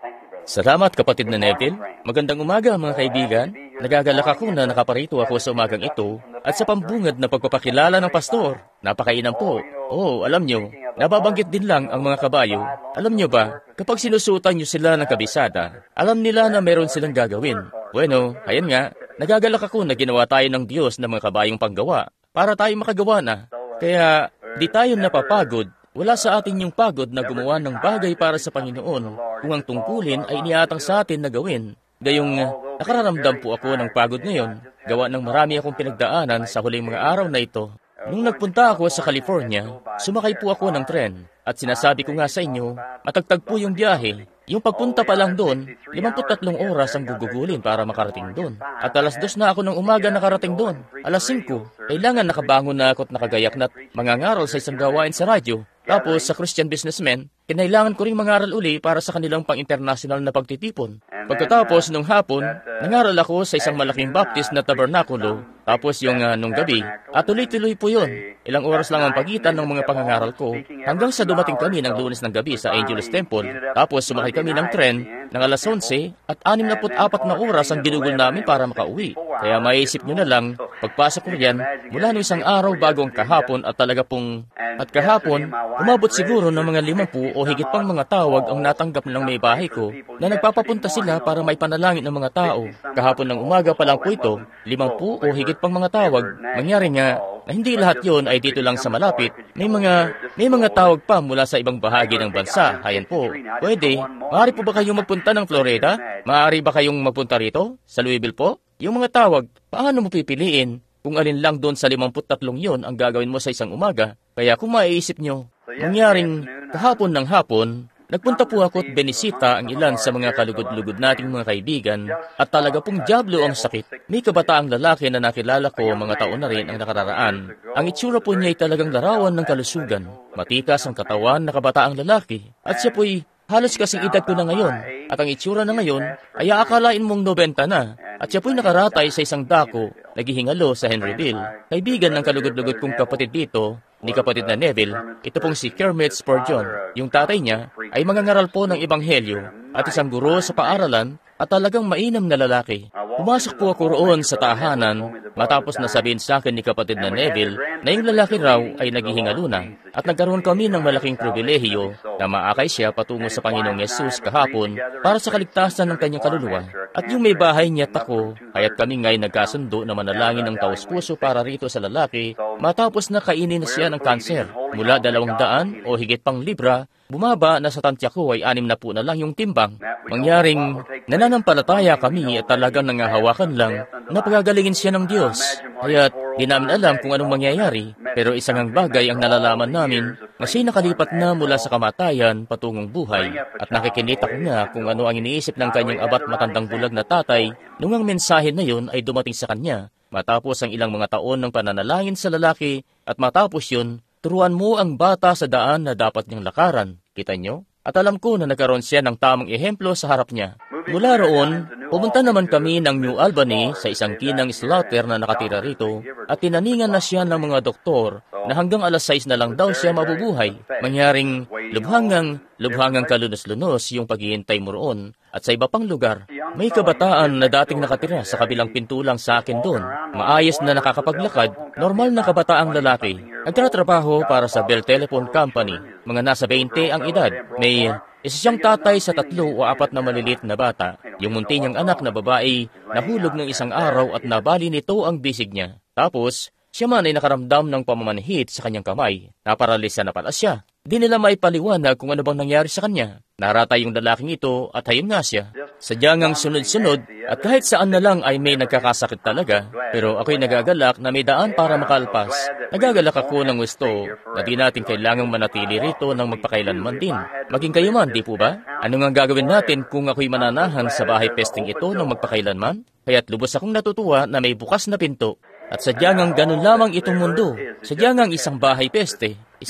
Salamat, kapatid na Neville. Magandang umaga, mga kaibigan. Nagagalak ako na nakaparito ako sa umagang ito at sa pambungad na pagpapakilala ng pastor. Napakainam po. Alam nyo, nababanggit din lang ang mga kabayo. Alam nyo ba, kapag sinusutan nyo sila ng kabisada, alam nila na meron silang gagawin. Bueno, ayan nga, nagagalak ako na ginawa tayo ng Diyos ng mga kabayong panggawa para tayo makagawa na. Kaya, di tayo napapagod. Wala sa atin yung pagod na gumawa ng bagay para sa Panginoon kung ang tungkulin ay iniatang sa atin na gawin. Gayong nakararamdam po ako ng pagod ngayon, gawa ng marami akong pinagdaanan sa huling mga araw na ito. Nung nagpunta ako sa California, sumakay po ako ng tren at sinasabi ko nga sa inyo, matagtag po yung biyahe. Yung pagpunta pa lang doon, 53 oras ang gugugulin para makarating doon. At alas 2 na ako ng umaga nakarating doon. Alas 5, kailangan nakabangon na ako at nakagayak na't mangangaral sa isang gawain sa radyo. Tapos sa Christian businessmen, kinailangan ko ring mangaral uli para sa kanilang pang-international na pagtitipon. Pagkatapos nung hapon, nangaral ako sa isang malaking Baptist na tabernakulo. Tapos yung nung gabi, at tuloy-tuloy po yun. Ilang oras lang ang pagitan ng mga pangangaral ko hanggang sa dumating kami ng Lunes ng gabi sa Angelus Temple. Tapos sumakay kami ng tren ng alas 11 at 64 na oras ang ginugol namin para makauwi. Kaya maisip nyo na lang, pagpasok ko riyan, mula no isang araw bago ang kahapon at talaga pong... At kahapon, umabot siguro ng mga 50 o higit pang mga tawag ang natanggap ng may bahay ko na nagpapapunta sila para may panalangin ng mga tao. Kahapon ng umaga pa lang po ito, 50 o higit pang mga tawag. Mangyari nga na hindi lahat yon ay dito lang sa malapit. May mga tawag pa mula sa ibang bahagi ng bansa. Ayan po. Pwede, maaari po ba kayong magpunta ng Florida? Maaari ba kayong magpunta rito? Sa Louisville po? Yung mga tawag, paano mo pipiliin? Kung alin lang doon sa 53 yon ang gagawin mo sa isang umaga. Kaya kung maiisip nyo, mangyaring kahapon ng hapon, nagpunta po ako at benisita ang ilan sa mga kalugod-lugod nating mga kaibigan at talaga pong dyablo ang sakit. May kabataang lalaki na nakilala ko mga taon na rin ang nakararaan. Ang itsura po niya ay talagang larawan ng kalusugan. Matikas ang katawan na kabataang lalaki at siya po'y halos kasing edad ko na ngayon. At ang itsura na ngayon ay aakalain mong 90 na. At siya po'y nakaratay sa isang dako, naghihingalo sa Henryville. Kaibigan ng kalugod-lugod kong kapatid dito, ni kapatid na Neville, ito pong si Kermit Spurgeon. Yung tatay niya ay mangangaral po ng ebanghelyo at isang guro sa paaralan at talagang mainam na lalaki. Pumasok po ako roon sa tahanan matapos na sabihin sa akin ni kapatid na Neville na yung lalaki raw ay naghihingalo na at nagkaroon kami ng malaking pribilehiyo na maakay siya patungo sa Panginoong Yesus kahapon para sa kaligtasan ng kanyang kaluluwa. At yung may bahay niya at ako, kaya't kami nga'y nagkasundo na manalangin ng taos-puso para rito sa lalaki matapos na kainin na siya ng kanser. Mula 200 o higit pang libra, bumaba na sa tantya ko ay 60 na lang yung timbang. Mangyaring nananampalataya kami at talagang nangahawakan lang na pagagalingin siya ng Diyos. Kaya't di namin alam kung anong mangyayari, pero isang ang bagay ang nalalaman namin na siya'y nakalipat na mula sa kamatayan patungong buhay. At nakikinita ko nga kung ano ang iniisip ng kanyang abat matandang bulag na tatay nung ang mensahe na yun ay dumating sa kanya. Matapos ang ilang mga taon ng pananalangin sa lalaki at matapos yun, turuan mo ang bata sa daan na dapat niyang lakaran. Kita nyo? At alam ko na nagkaroon siya ng tamang ehemplo sa harap niya. Mula roon, pumunta naman kami ng New Albany sa isang kinang slaughter na nakatira rito at tinaningan na siya ng mga doktor na hanggang alas 6 na lang daw siya mabubuhay. Mangyaring lubhangang kalunos-lunos yung paghihintay mo roon at sa iba pang lugar. May kabataan na dating nakatira sa kabilang pintulang sa akin doon. Maayos na nakakapaglakad, normal na kabataang lalaki. Nagtatrabaho para sa Bell Telephone Company. Mga nasa 20 ang edad. May isa siyang tatay sa 3 o 4 na maliliit na bata. Yung munti niyang anak na babae, nahulog ng isang araw at nabali nito ang bisig niya. Tapos, siya man ay nakaramdam ng pamamanhid sa kanyang kamay. Naparalisa na pala siya. Di nila maipaliwanag kung ano bang nangyari sa kanya. Naratay yung lalaking ito at hayom nga siya. Sadyang sunod-sunod at kahit saan na lang ay may nagkakasakit talaga. Pero ako'y nagagalak na may daan para makalpas. Nagagalak ako ng gusto na di natin kailangang manatili rito ng magpakailanman din. Maging kayo man, di po ba? Ano nga gagawin natin kung ako'y mananahan sa bahay pesting ito ng magpakailanman? Kaya't lubos akong natutuwa na may bukas na pinto. At sadyang ganun lamang itong mundo. Sadyang isang bahay peste.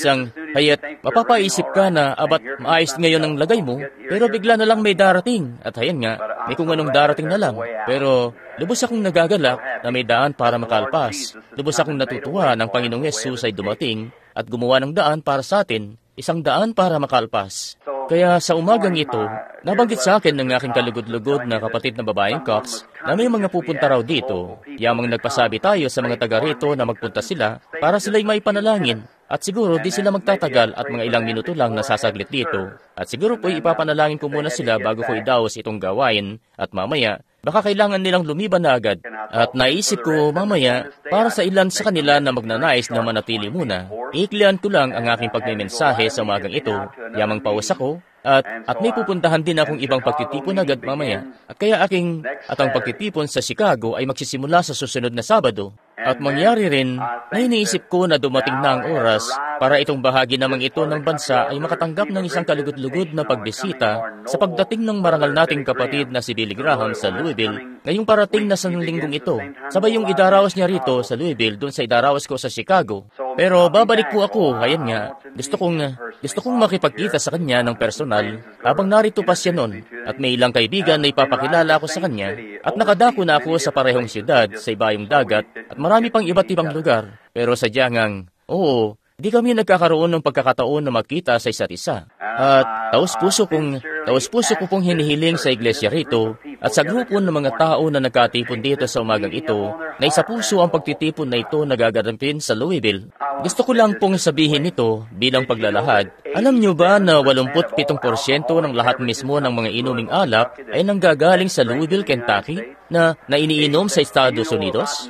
Kaya't mapapaisip ka na abat maayos ngayon ang lagay mo, pero bigla na lang may darating. At hayan nga, may kung anong darating na lang. Pero lubos akong nagagalak na may daan para makalpas. Lubos akong natutuwa ng Panginoong Yesus ay dumating at gumawa ng daan para sa atin, isang daan para makalpas. Kaya sa umagang ito, nabanggit sa akin ng aking kalugod-lugod na kapatid na babaeng Cox na may mga pupunta raw dito. Yamang nagpasabi tayo sa mga taga rito na magpunta sila para sila'y may panalangin. At siguro di sila magtatagal at mga ilang minuto lang nasasaglit dito. At siguro po'y ipapanalangin ko muna sila bago ko idaos itong gawain. At mamaya, baka kailangan nilang lumiban na agad. At naisip ko mamaya, para sa ilan sa kanila na magnanais na manatili muna, iiklian ko lang ang aking pagmimensahe sa umagang ito. Yamang paus ako. At may pupuntahan din akong ibang pagtitipon agad mamaya. At kaya ang pagtitipon sa Chicago ay magsisimula sa susunod na Sabado. At mangyari rin na iniisip ko na dumating na ang oras para itong bahagi namang ito ng bansa ay makatanggap ng isang kalugod-lugod na pagbisita sa pagdating ng marangal nating kapatid na si Billy Graham sa Louisville ngayong parating na sanlinggong ito. Sabay yung idaraos niya rito sa Louisville doon sa idaraos ko sa Chicago. Pero babalik po ako, ayan nga, gusto kong makipagkita sa kanya ng personal habang narito pa siya noon at may ilang kaibigan na ipapakilala ako sa kanya at nakadako na ako sa parehong siyudad sa ibayong dagat at marami pang iba't ibang lugar. Pero sadyang oo, di kami nagkakaroon ng pagkakataon na magkita sa isa't isa. At taos puso ko pong hinihiling sa iglesia rito at sa grupo ng mga tao na nagkatipon dito sa umagang ito na isa puso ang pagtitipon na ito na gagarampin sa Louisville. Gusto ko lang pong sabihin ito bilang paglalahad. Alam niyo ba na 87% ng lahat mismo ng mga inuming alak ay nanggagaling sa Louisville, Kentucky na iniinom sa Estados Unidos?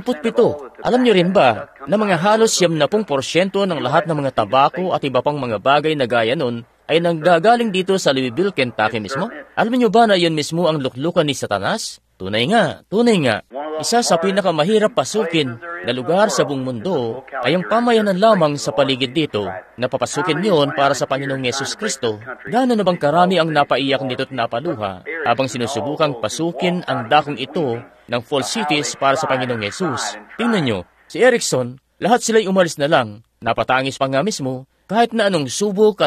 87. Alam niyo rin ba na mga halos 70% ng lahat ng mga tabako at iba pang mga bagay na gaya nun ay nanggagaling dito sa Louisville, Kentucky mismo? Alam niyo ba na yun mismo ang luklukan ni Satanas? Tunay nga. Isa sa pinakamahirap pasukin na lugar sa buong mundo ay ang pamayanan lamang sa paligid dito. Napapasukin niyon para sa Panginoong Yesus Kristo. Gaano na bang karami ang napaiyak nito't napaluha habang sinusubukang pasukin ang dakong ito ng false cities para sa Panginoong Yesus. Tingnan niyo, si Erickson, lahat sila'y umalis na lang. Napatangis pa nga mismo kahit na anong subok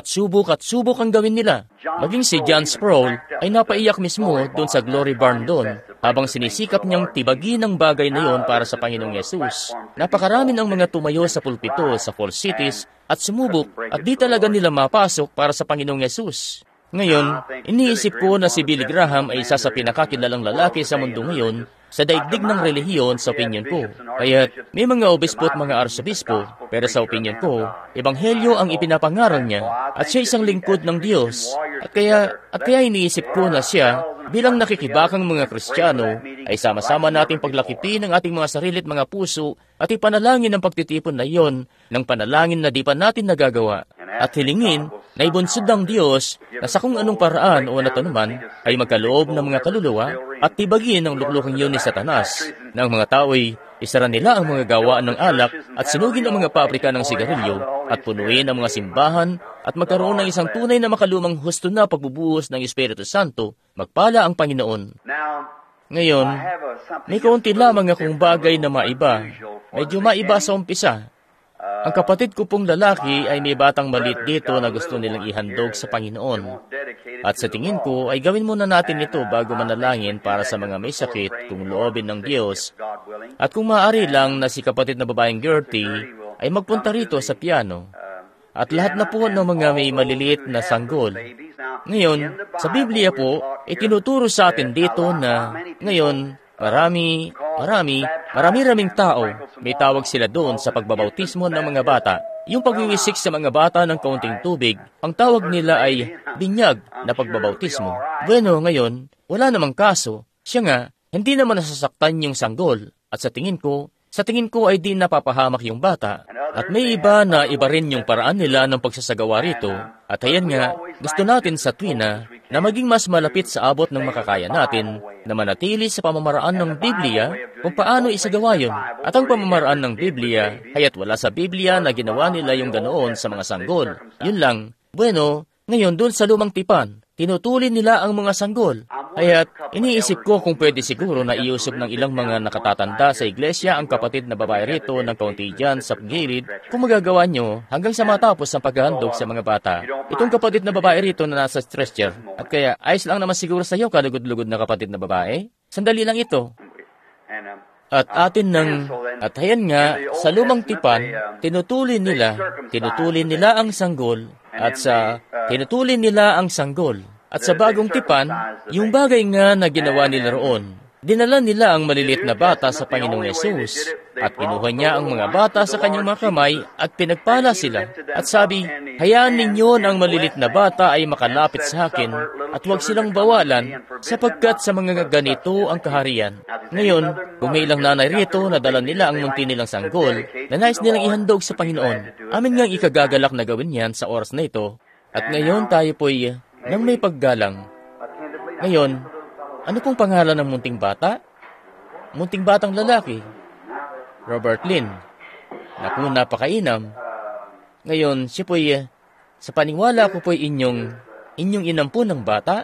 ang gawin nila. Maging si John Sproul ay napaiyak mismo doon sa Glory Barn doon habang sinisikap niyang tibagin ang bagay na yon para sa Panginoong Yesus. Napakarami ng mga tumayo sa pulpito sa false cities at sumubok at di talaga nila mapasok para sa Panginoong Yesus. Ngayon, iniisip ko na si Billy Graham ay isa sa pinakakilalang lalaki sa mundo ngayon sa daigdig ng relihiyon sa opinyon ko. Kaya't may mga obispo at mga arsobispo, pero sa opinyon ko, ebanghelyo ang ipinapangaral niya at siya isang lingkod ng Diyos. At kaya iniisip ko na siya bilang nakikibakang mga Kristiyano ay sama-sama nating paglakipin ang ating mga sarili at mga puso at ipanalangin ang pagtitipon na iyon ng panalangin na di pa natin nagagawa. At hilingin na ibunsod ng Diyos na sa kung anong paraan o naman ay magkaloob ng mga kaluluwa at tibagin ang luklukang yun ni Satanas na ang mga tao ay isara nila ang mga gawaan ng alak at sinugin ang mga pabrika ng sigarilyo at punuin ang mga simbahan at magkaroon ng isang tunay na makalumang husto na pagbubuhos ng Espiritu Santo. Magpala ang Panginoon. Ngayon, may kaunti lamang akong bagay na maiba. Medyo maiba sa umpisa. Ang kapatid ko pong lalaki ay may batang maliit dito na gusto nilang ihandog sa Panginoon. At sa tingin ko ay gawin muna natin ito bago manalangin para sa mga may sakit kung loobin ng Diyos. At kung maaari lang na si kapatid na babaeng Gertie ay magpunta rito sa piano. At lahat na po ng mga may maliliit na sanggol. Ngayon, sa Biblia po, itinuturo sa atin dito na ngayon, Marami-raming tao, may tawag sila doon sa pagbabautismo ng mga bata. Yung pagwiwisik sa mga bata ng kaunting tubig, ang tawag nila ay binyag na pagbabautismo. Bueno, ngayon, wala namang kaso. Siya nga, hindi naman nasasaktan yung sanggol. At sa tingin ko ay di napapahamak yung bata. At may iba na iba rin yung paraan nila ng pagsasagawa rito. At ayan nga, gusto natin sa tuwina na maging mas malapit sa abot ng makakaya natin na manatili sa pamamaraan ng Biblia kung paano isagawa yun. At ang pamamaraan ng Biblia, haya't wala sa Biblia na ginawa nila yung ganoon sa mga sanggol. Yun lang. Bueno, ngayon doon sa lumang tipan, tinutulin nila ang mga sanggol. Kaya't iniisip ko kung pwede siguro na iusap ng ilang mga nakatatanda sa iglesia ang kapatid na babae rito ng kaunti dyan sa gilid kung magagawa nyo hanggang sa matapos ang paghahandog sa mga bata. Itong kapatid na babae rito na nasa stretcher. At kaya ayos lang naman siguro sa iyo kalugod-lugod na kapatid na babae. Sandali lang ito. At ayan nga, sa lumang tipan, tinutulin nila ang sanggol At sa tinutulin nila ang sanggol. At sa bagong tipan, yung bagay nga na ginawa nila roon, dinala nila ang malilit na bata sa Panginoong Yesus at kinuha niya ang mga bata sa kanyang mga kamay at pinagpala sila. At sabi, hayaan ninyo na ang malilit na bata ay makalapit sa akin at huwag silang bawalan sapagkat sa mga ganito ang kaharian. Ngayon, kung may ilang nanay rito na dala nila ang munti nilang sanggol na nais nilang ihandog sa Panginoon, amin ngang ikagagalak na gawin yan sa oras na ito. At ngayon tayo po'y nang may paggalang. Ngayon, ano pong pangalan ng munting bata? Munting batang lalaki. Robert Lynn. Naku, napakainam. Ngayon, siya po'y, sa paniwala ko po'y inyong inampun ng bata.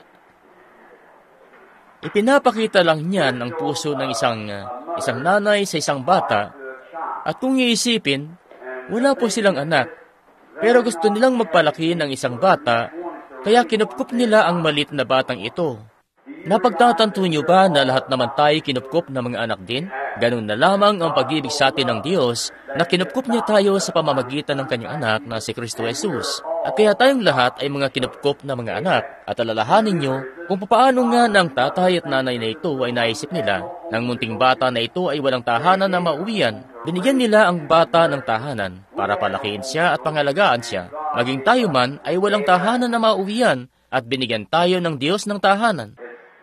Ipinapakita lang niyan ang puso ng isang nanay sa isang bata. At kung iisipin, wala po silang anak. Pero gusto nilang magpalaki ng isang bata, kaya kinupkup nila ang maliit na batang ito. Napagtatanto niyo ba na lahat naman tayo kinupkup ng mga anak din? Ganun na lamang ang pag-ibig sa atin ng Diyos na kinupkup niya tayo sa pamamagitan ng kanyang anak na si Kristo Jesus. At kaya tayong lahat ay mga kinupkup na mga anak. At alalahanin niyo kung paano nga ng tatay at nanay na ito ay naisip nila. Nang munting bata na ito ay walang tahanan na mauwian, binigyan nila ang bata ng tahanan para palakihin siya at pangalagaan siya. Maging tayo man ay walang tahanan na mauwian at binigyan tayo ng Diyos ng tahanan.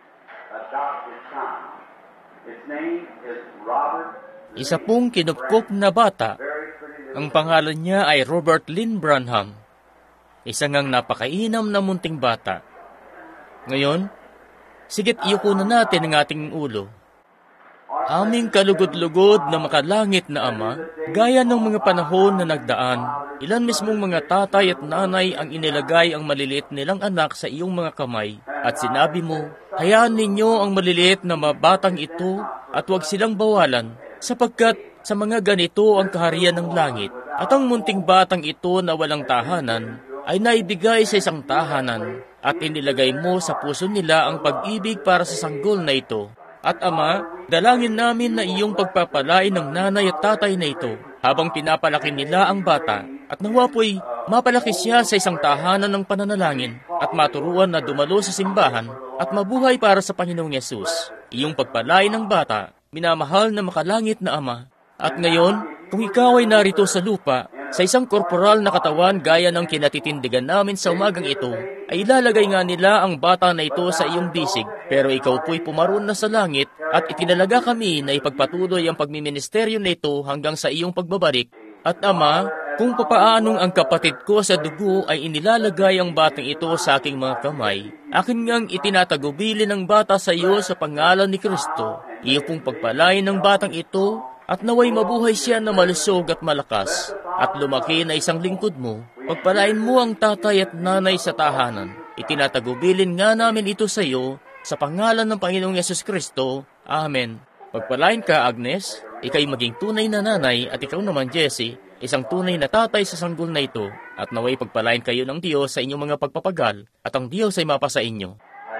Isa pong kinupkup na bata. Ang pangalan niya ay Robert Lynn Branham. Isa ngang napakainam na munting bata. Ngayon, sigit iyuko na natin ang ating ulo. Aming kalugod-lugod na makalangit na Ama, gaya ng mga panahon na nagdaan, ilan mismong mga tatay at nanay ang inilagay ang maliliit nilang anak sa iyong mga kamay. At sinabi mo, hayaan ninyo ang maliliit na batang ito at huwag silang bawalan, sapagkat sa mga ganito ang kaharian ng langit. At ang munting batang ito na walang tahanan ay naibigay sa isang tahanan at inilagay mo sa puso nila ang pag-ibig para sa sanggol na ito. At Ama, dalangin namin na iyong pagpapalain ng nanay at tatay na ito habang pinapalaki nila ang bata at nawa po'y mapalaki siya sa isang tahanan ng pananalangin at maturuan na dumalo sa simbahan at mabuhay para sa Panginoong Yesus. Iyong pagpalain ng bata, minamahal na makalangit na Ama. At ngayon, kung ikaw ay narito sa lupa, sa isang korporal na katawan gaya ng kinatitindigan namin sa umagang ito, ay ilalagay nga nila ang bata na ito sa iyong bisig. Pero ikaw po'y pumaroon na sa langit at itinalaga kami na ipagpatuloy ang pagmiministeryo na ito hanggang sa iyong pagbabalik. At Ama, kung papaanong ang kapatid ko sa dugo ay inilalagay ang batang ito sa aking mga kamay, akin ngang itinatagubili ng bata sa iyo sa pangalan ni Kristo. Iyo pong pagpalain ng batang ito at naway mabuhay siya na malusog at malakas at lumaki na isang lingkod mo. Pagpalain mo ang tatay at nanay sa tahanan. Itinatagubilin nga namin ito sa iyo sa pangalan ng Panginoong Yesus Kristo. Amen. Pagpalain ka, Agnes. Ika'y maging tunay na nanay at ikaw naman, Jessie, isang tunay na tatay sa sanggol na ito. At naway pagpalain kayo ng Diyos sa inyong mga pagpapagal at ang Diyos ay mapasa inyo.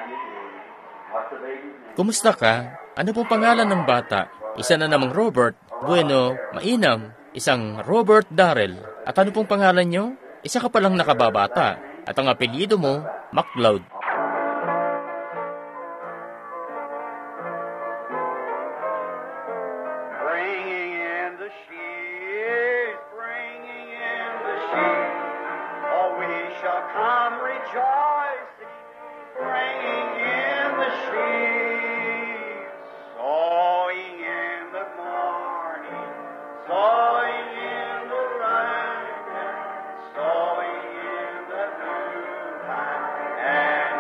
Kumusta ka? Ano pong pangalan ng bata? Isa na namang Robert. Bueno, mainam. Isang Robert Darrell. At ano pong pangalan nyo? Isa ka palang nakababata. At ang apelyido mo, MacLeod. And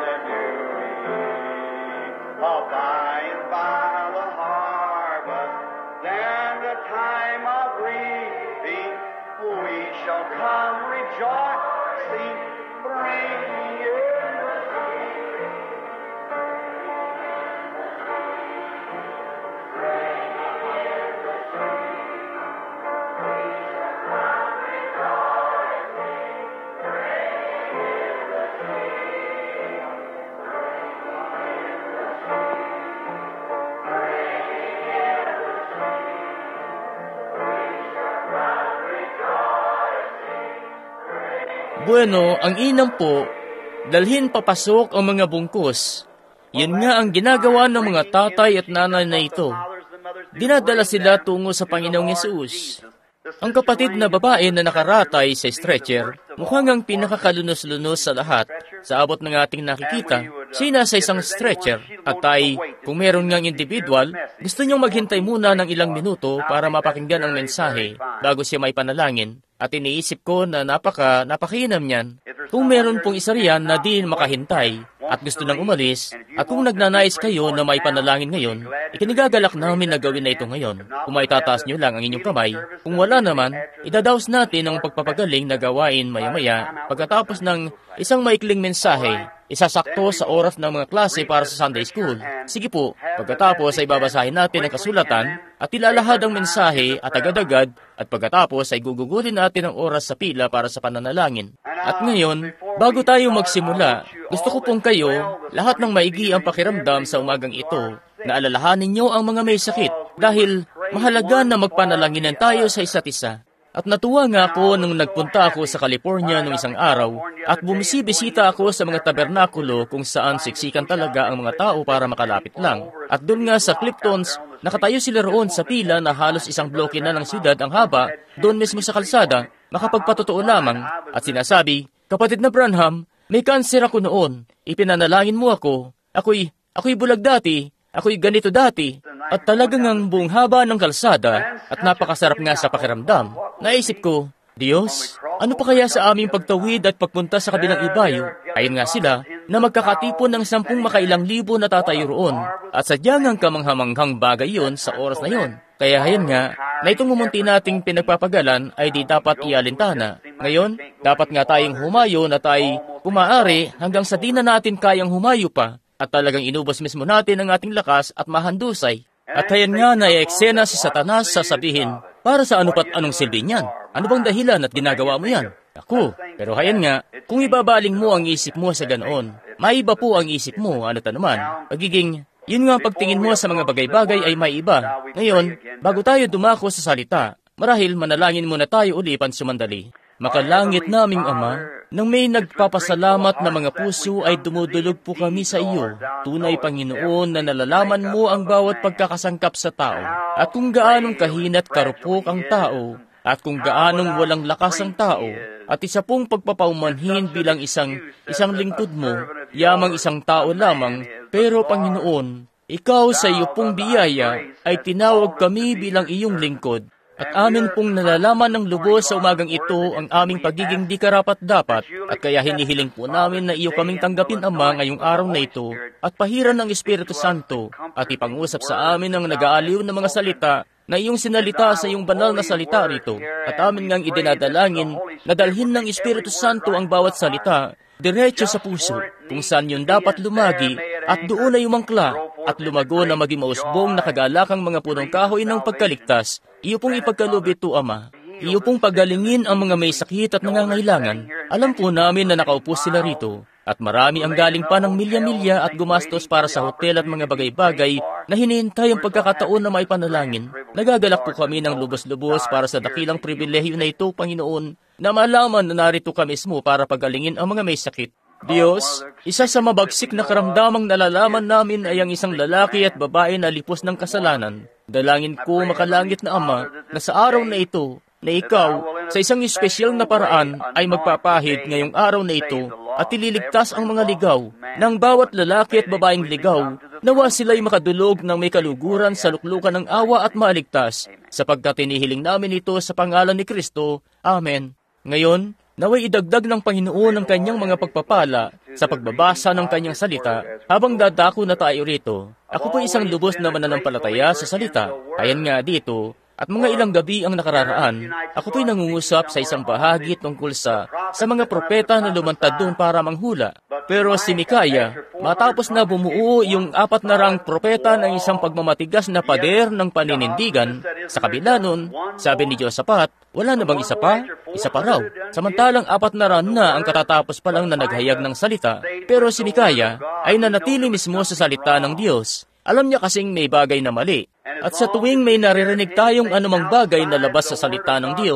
Bueno, ang inam po, dalhin papasok ang mga bungkus. Yun nga ang ginagawa ng mga tatay at nanay na ito. Dinadala sila tungo sa Panginoong Yesus. Ang kapatid na babae na nakaratay sa stretcher, mukhang ang pinakakalunos-lunos sa lahat. Sa abot ng ating nakikita, siya nasa isang stretcher. At ay, kung meron ngang individual, gusto niyang maghintay muna ng ilang minuto para mapakinggan ang mensahe bago siya may panalangin. At iniisip ko na napakainam niyan. Kung meron pong isa riyan na di makahintay at gusto nang umalis, at kung nagnanais kayo na may panalangin ngayon, ikinigagalak namin na gawin na ito ngayon. Kung may tataas nyo lang ang inyong kamay, kung wala naman, idadaos natin ang pagpapagaling na gawain maya-maya pagkatapos ng isang maikling mensahe, isasakto sa oras ng mga klase para sa Sunday School. Sige po, pagkatapos ay babasahin natin ang kasulatan at ilalahad ang mensahe at agad-agad at pagkatapos ay gugugulin natin ang oras sa pila para sa pananalangin. At ngayon, bago tayo magsimula, gusto ko pong kayo, lahat ng maigi ang pakiramdam sa umagang ito, na alalahanin nyo ang mga may sakit dahil mahalaga na magpanalanginan tayo sa isa't isa. At natuwa nga ako nung nagpunta ako sa California nung isang araw at bumisibisita ako sa mga tabernakulo kung saan siksikan talaga ang mga tao para makalapit lang. At doon nga sa Cliftons, nakatayo sila roon sa pila na halos isang bloke na ng siyudad ang haba, doon mismo sa kalsada, makapagpatotoo lamang at sinasabi, "Kapatid na Branham, may kanser ako noon, ipinanalangin mo ako, ako'y bulag dati, ako'y ganito dati." At talagang ang buong haba ng kalsada at napakasarap nga sa pakiramdam. Naisip ko, Diyos, ano pa kaya sa aming pagtawid at pagpunta sa kabilang ibayo? Ayon nga sila na magkakatipon ng 10 makailang libo na tatayo roon. At sadyang ang kamanghamanghang bagay yon sa oras na yon. Kaya hayan nga, na itong mumunti nating pinagpapagalan ay di dapat ialintana. Ngayon, dapat nga tayong humayo na tayo kumaari hanggang sa di na natin kayang humayo pa. At talagang inubos mismo natin ang ating lakas at mahandusay. At hayan nga na eksena si Satanas sasabihin, para sa ano pat anong silbi niyan? Ano bang dahilan at ginagawa mo yan? Ako, pero hayan nga, kung ibabaling mo ang isip mo sa ganoon, maiba po ang isip mo, ano't anuman. Pagiging, yun nga pagtingin mo sa mga bagay-bagay ay may iba. Ngayon, bago tayo dumako sa salita, marahil manalangin muna tayo uli pansumandali. Makalangit naming Ama, nang may nagpapasalamat na mga puso ay dumudulog po kami sa iyo. Tunay Panginoon na nalalaman mo ang bawat pagkakasangkap sa tao. At kung gaanong kahinat karupok ang tao, at kung gaanong walang lakas ang tao, at isa pong pagpapaumanhin bilang isang lingkod mo, yamang isang tao lamang, pero Panginoon, ikaw sa iyo pong biyaya ay tinawag kami bilang iyong lingkod. At amin pong nalalaman ng lubos sa umagang ito ang aming pagiging di karapat-dapat at kaya hinihiling po namin na iyo kaming tanggapin, Ama, ngayong araw na ito at pahiran ng Espiritu Santo at ipangusap sa amin ang nag-aaliw na mga salita na iyong sinalita sa iyong banal na salita rito. At amin ngang idinadalangin na dalhin ng Espiritu Santo ang bawat salita diretso sa puso kung saan yun dapat lumagi at doon ay umangkla at lumago na maging mausbong na kagalakang mga punong kahoy ng pagkaligtas. Iyo pong ipagkaloob ito, Ama. Iyo pong pagalingin ang mga may sakit at nangangailangan. Alam po namin na nakaupo sila rito. At marami ang galing pa ng milya-milya at gumastos para sa hotel at mga bagay-bagay na hinihintay ang pagkakataon na may panalangin. Nagagalak po kami ng lubos-lubos para sa dakilang pribilehyo na ito, Panginoon, na malaman na narito ka mismo para pagalingin ang mga may sakit. Diyos, isa sa mabagsik na karamdamang nalalaman namin ay ang isang lalaki at babae na lipos ng kasalanan. Dalangin ko, makalangit na Ama, na sa araw na ito, na ikaw, sa isang espesyal na paraan, ay magpapahid ngayong araw na ito at ililigtas ang mga ligaw ng bawat lalaki at babaeng ligaw, nawa sila'y makadulog ng may kaluguran sa luklukan ng awa at maligtas, sapagkat tinihiling namin ito sa pangalan ni Kristo. Amen. Ngayon, naway idagdag ng Panginoon ang kanyang mga pagpapala sa pagbabasa ng kanyang salita habang dadako na tayo rito. Ako po isang lubos na mananampalataya sa salita. Ayan nga dito, at mga ilang gabi ang nakararaan, ako po'y nangungusap sa isang bahagi tungkol sa mga propeta na lumantad doon para manghula. Pero si Mikaya, matapos na bumuo yung 400 propeta ng isang pagmamatigas na pader ng paninindigan, sa kabila nun, sabi ni Josaphat, wala na bang isa pa? Isa pa raw. Samantalang 400 na ang katatapos pa lang na naghayag ng salita, pero si Mikaya ay nanatili mismo sa salita ng Diyos. Alam niya kasing may bagay na mali. At sa tuwing may naririnig tayong anumang bagay na labas sa salita ng Diyos,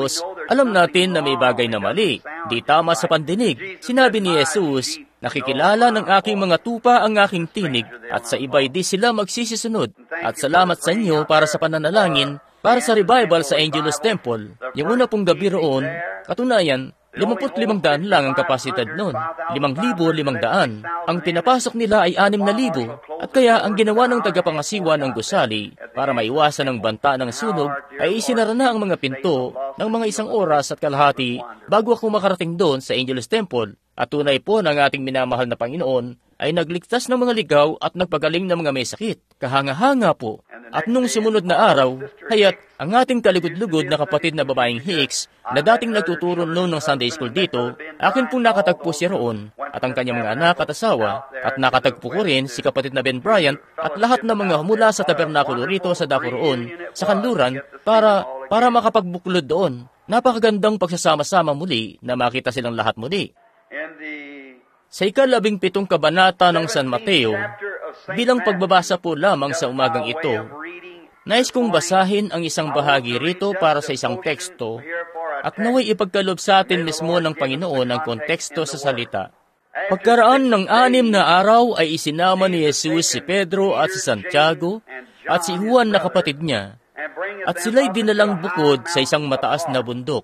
Alam natin na may bagay na mali, di tama sa pandinig. Sinabi ni Jesus, nakikilala ng aking mga tupa ang aking tinig, at sa iba'y di sila magsisisunod. At salamat sa inyo para sa pananalangin, para sa revival sa Angelus Temple. Yung una pong gabi roon, katunayan, 55,000 lang ang kapasidad noon. 5,500. Ang pinapasok nila ay 6,000. At kaya ang ginawa ng tagapangasiwa ng gusali para maiwasan ang banta ng sunog ay isinara na ang mga pinto ng mga 1 oras at kalahati bago ako makarating doon sa Angelus Temple. At tunay po ng ating minamahal na Panginoon ay nagligtas ng mga ligaw at nagpagaling ng mga may sakit. Kahanga-hanga po. At nung sumunod na araw, hayat ang ating kaligod-lugod na kapatid na babaeng Hicks na dating nagtuturo noon ng Sunday School dito, akin pong nakatagpo siya roon at ang kanyang mga anak at asawa, at nakatagpo ko rin si kapatid na Ben Bryant at lahat ng mga mula sa tabernakulo rito sa dako roon, sa kanluran, para makapagbuklod doon. Napakagandang pagsasama-sama muli na makita silang lahat muli. Sa 17 kabanata ng San Mateo, bilang pagbabasa po lamang sa umagang ito, nais kong basahin ang isang bahagi rito para sa isang teksto at naway ipagkaloob sa atin mismo ng Panginoon ang konteksto sa salita. Pagkaraan ng 6 na araw ay isinama ni Jesus si Pedro at si Santiago at si Juan na kapatid niya, at sila'y dinalang bukod sa isang mataas na bundok.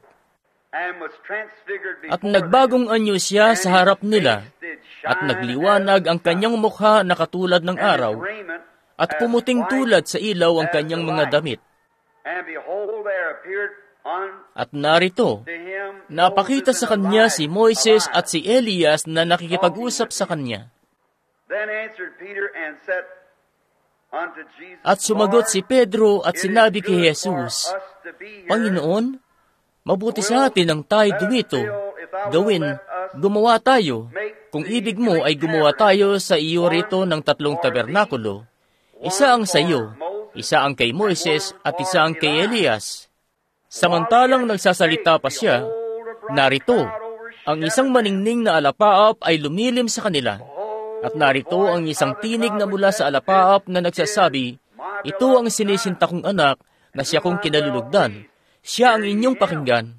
At nagbagong anyo siya sa harap nila, at nagliwanag ang kanyang mukha na katulad ng araw, at pumuting tulad sa ilaw ang kanyang mga damit. At narito, napakita sa kanya si Moises at si Elias na nakikipag-usap sa kanya. At sumagot si Pedro at sinabi kay Jesus, Panginoon, mabuti sa atin ang tayo dumito. Gumawa tayo. Kung ibig mo ay gumawa tayo sa iyo rito ng 3 tabernakulo. Isa ang sa iyo, isa ang kay Moises at isa ang kay Elias. Samantalang nagsasalita pa siya, narito, ang isang maningning na alapaap ay lumilim sa kanila. At narito ang isang tinig na mula sa alapaap na nagsasabi, ito ang sinisinta kong anak na siya kong kinalulugdan. Siya ang inyong pakinggan.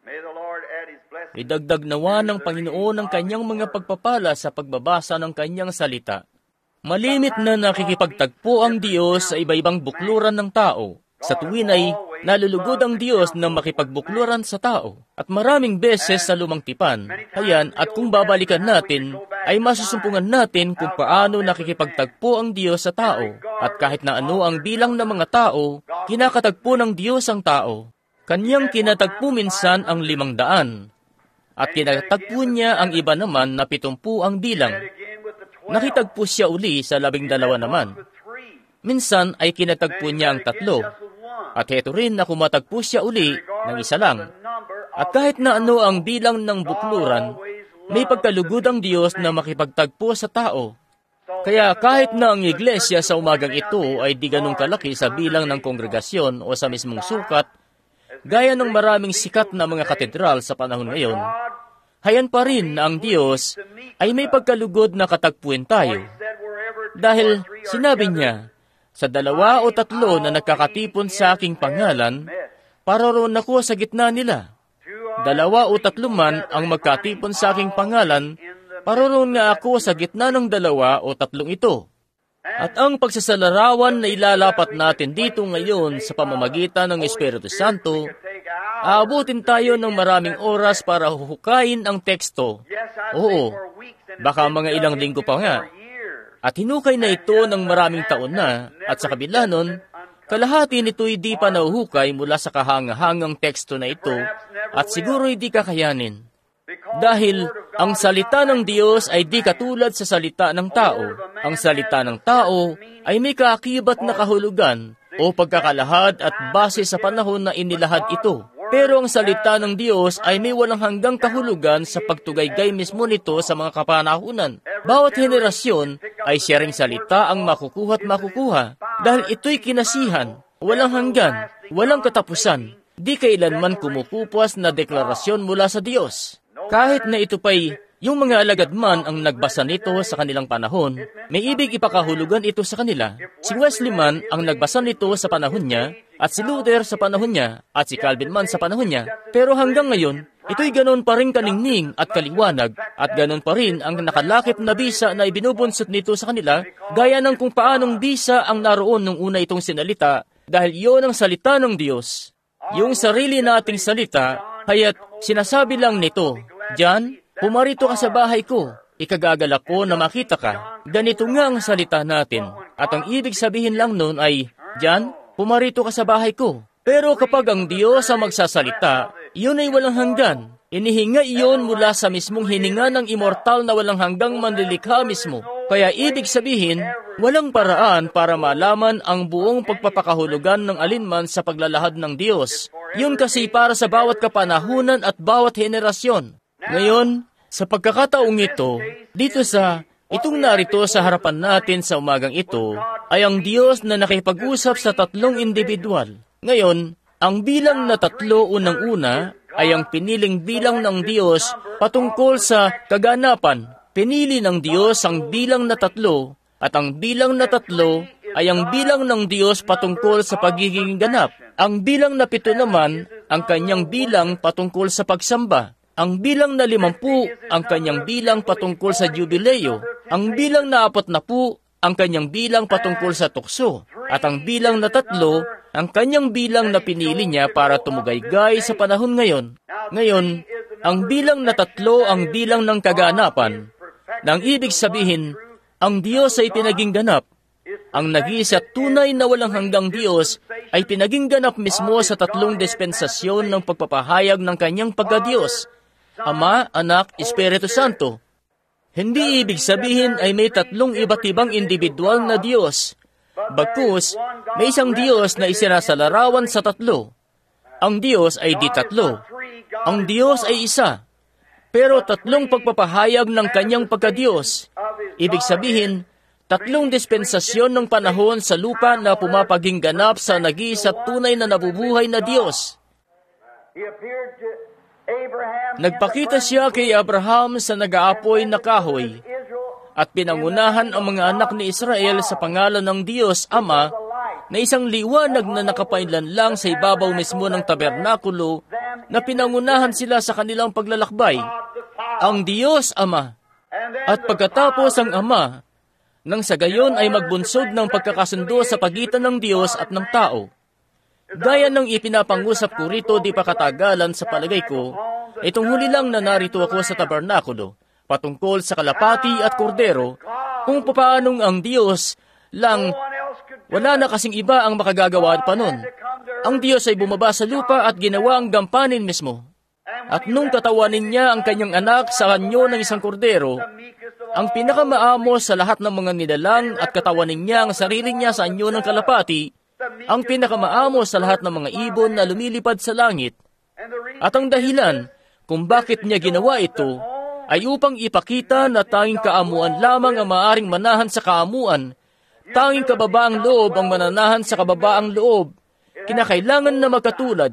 Idagdag nawa ng Panginoon ang kanyang mga pagpapala sa pagbabasa ng kanyang salita. Malimit na nakikipagtagpo ang Diyos sa iba-ibang bukluran ng tao. Sa tuwin ay nalulugod ang Diyos na makipagbukluran sa tao. At maraming beses sa lumang tipan. Ayan, at kung babalikan natin, ay masusumpungan natin kung paano nakikipagtagpo ang Diyos sa tao. At kahit na ano ang bilang ng mga tao, kinakatagpo ng Diyos ang tao. Kanyang kinatagpo minsan ang 500. At kinatagpo niya ang iba naman na 70 ang bilang. Nakitagpo siya uli sa 12 naman. Minsan ay kinatagpo niya ang 3. At heto rin na kumatagpo siya uli ng 1 lang. At kahit na ano ang bilang ng bukluran, may pagkalugod ang Diyos na makipagtagpo sa tao. Kaya kahit na ang iglesia sa umagang ito ay di ganong kalaki sa bilang ng kongregasyon o sa mismong sukat, gaya ng maraming sikat na mga katedral sa panahon ngayon, hayan pa rin na ang Diyos ay may pagkalugod na katagpuin tayo. Dahil sinabi niya, sa 2 o 3 na nagkakatipon sa aking pangalan, paroroon ako sa gitna nila. 2 o 3 man ang magkatipon sa aking pangalan, paroroon nga ako sa gitna ng 2 o 3 ito. At ang pagsasalarawan na ilalapat natin dito ngayon sa pamamagitan ng Espiritu Santo, aabutin tayo ng maraming oras para huhukayin ang teksto. Oo, baka mga ilang linggo pa nga. At hinukay na ito ng maraming taon na, at sa kabila nun, kalahati nito'y di pa nahuhukay mula sa kahangahangang teksto na ito, at siguro'y di kakayanin. Dahil ang salita ng Diyos ay di katulad sa salita ng tao. Ang salita ng tao ay may kaakibat na kahulugan o pagkakalahad at base sa panahon na inilahad ito. Pero ang salita ng Diyos ay may walang hanggang kahulugan sa pagtugaygay mismo nito sa mga kapanahunan. Bawat henerasyon ay siya ring salita ang makukuha at makukuha dahil ito'y kinasihan, walang hanggan, walang katapusan, di kailanman kumukupas na deklarasyon mula sa Diyos. Kahit na ito pa'y yung mga alagad man ang nagbasa nito sa kanilang panahon, may ibig ipakahulugan ito sa kanila. Si Wesley man ang nagbasa nito sa panahon niya, at si Luther sa panahon niya, at si Calvin man sa panahon niya. Pero hanggang ngayon, ito'y ganon pa rin kaningning at kaliwanag, at ganon pa rin ang nakalakip na bisa na ibinubunsot nito sa kanila, gaya ng kung paanong bisa ang naroon nung una itong sinalita, dahil iyon ang salita ng Diyos. Yung sarili nating salita, kaya't sinasabi lang nito, John, pumarito ka sa bahay ko, ikagagalak ko na makita ka. Ganito nga ang salita natin. At ang ibig sabihin lang nun ay, John, pumarito ka sa bahay ko. Pero kapag ang Diyos ang magsasalita, iyon ay walang hanggan. Inihinga iyon mula sa mismong hininga ng immortal na walang hanggang manlilikha mismo. Kaya ibig sabihin, walang paraan para malaman ang buong pagpapakahulugan ng alinman sa paglalahad ng Diyos. Yun kasi para sa bawat kapanahunan at bawat henerasyon. Ngayon, sa pagkakataong ito, itong narito sa harapan natin sa umagang ito, ay ang Diyos na nakipag-usap sa tatlong individual. Ngayon, ang bilang na tatlo unang-una ay ang piniling bilang ng Diyos patungkol sa kaganapan. Pinili ng Diyos ang bilang na tatlo, at ang bilang na tatlo ay ang bilang ng Diyos patungkol sa pagiging ganap. Ang bilang na 7 naman, ang kanyang bilang patungkol sa pagsamba. Ang bilang na 50, ang kanyang bilang patungkol sa jubileo. Ang bilang na 40, ang kanyang bilang patungkol sa tukso. At ang bilang na 3, ang kanyang bilang na pinili niya para tumugaygay sa panahon ngayon. Ngayon, ang bilang na 3 ang bilang ng kaganapan. Nang ibig sabihin, ang Diyos ay pinaging ganap. Ang nag-iisa tunay na walang hanggang Diyos ay pinaging ganap mismo sa 3 dispensasyon ng pagpapahayag ng kanyang pagka-Diyos. Ama, Anak, Espiritu Santo. Hindi ibig sabihin ay may 3 iba't ibang individual na Diyos. Bagkus, may isang Diyos na isinasalarawan sa 3. Ang Diyos ay di 3. Ang Diyos ay isa. Pero 3 pagpapahayag ng kanyang pagka-Diyos. Ibig sabihin, 3 dispensasyon ng panahon sa lupa na pumapaging ganap sa nag-iisa tunay na nabubuhay na Diyos. Nagpakita siya kay Abraham sa nag-aapoy na kahoy at pinangunahan ang mga anak ni Israel sa pangalan ng Diyos Ama na isang liwanag na nakapainlan lang sa ibabaw mismo ng tabernakulo na pinangunahan sila sa kanilang paglalakbay. Ang Diyos Ama. At pagkatapos ang Ama, nang sa gayon ay magbunsod ng pagkakasundo sa pagitan ng Diyos at ng tao. Gaya ng ipinapangusap ko rito di pa katagalan sa palagay ko, itong huli lang na narito ako sa tabernakulo, patungkol sa kalapati at kordero, kung paanong ang Diyos lang, wala na kasing iba ang makagagawa pa nun. Ang Diyos ay bumaba sa lupa at ginawa ang gampanin mismo. At nung katawanin niya ang kanyang anak sa anyo ng isang kordero, ang pinakamaamos sa lahat ng mga nilalang at katawanin niya ang sarili niya sa anyo ng kalapati, ang pinakamaamos sa lahat ng mga ibon na lumilipad sa langit. At ang dahilan kung bakit niya ginawa ito ay upang ipakita na tanging kaamuan lamang ang maaring manahan sa kaamuan, tanging kababaang loob ang mananahan sa kababaang loob. Kinakailangan na magkatulad.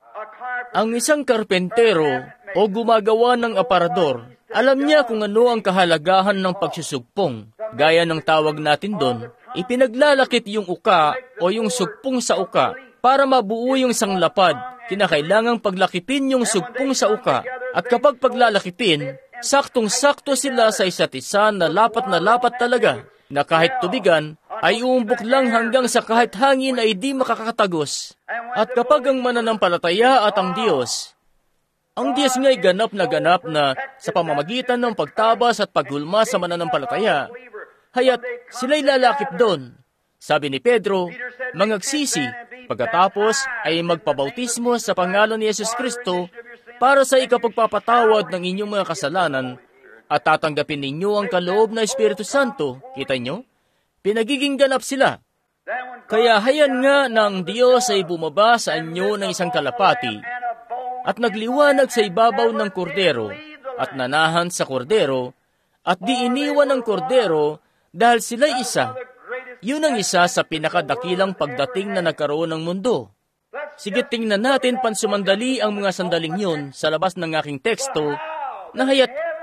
Ang isang karpentero o gumagawa ng aparador, alam niya kung ano ang kahalagahan ng pagsusugpong. Gaya ng tawag natin doon, ipinaglalakit yung uka o yung sugpong sa uka para mabuo yung sanglapad. Kinakailangang paglakitin yung sugpong sa uka. At kapag paglalakitin, saktong-sakto sila sa isa't isa na lapat talaga, na kahit tubigan, ay uumbok lang hanggang sa kahit hangin ay di makakatagos. At kapag ang mananampalataya at ang Diyos nga'y ganap na sa pamamagitan ng pagtabas at paghulma sa mananampalataya, haya't sila'y lalakip doon. Sabi ni Pedro, mangagsisi, pagkatapos ay magpabautismo sa pangalan ni Yesus Kristo para sa ikapagpapatawad ng inyong mga kasalanan at tatanggapin ninyo ang kaloob na Espiritu Santo. Kita nyo? Pinagiging ganap sila. Kaya hayan nga ng Diyos ay bumaba sa anyo ng isang kalapati at nagliwanag sa ibabaw ng kordero at nanahan sa kordero at di iniwan ng kordero dahil sila'y isa. Yun ang isa sa pinakadakilang pagdating na nagkaroon ng mundo. Sige, tingnan natin pansumandali ang mga sandaling yun sa labas ng aking teksto na haya't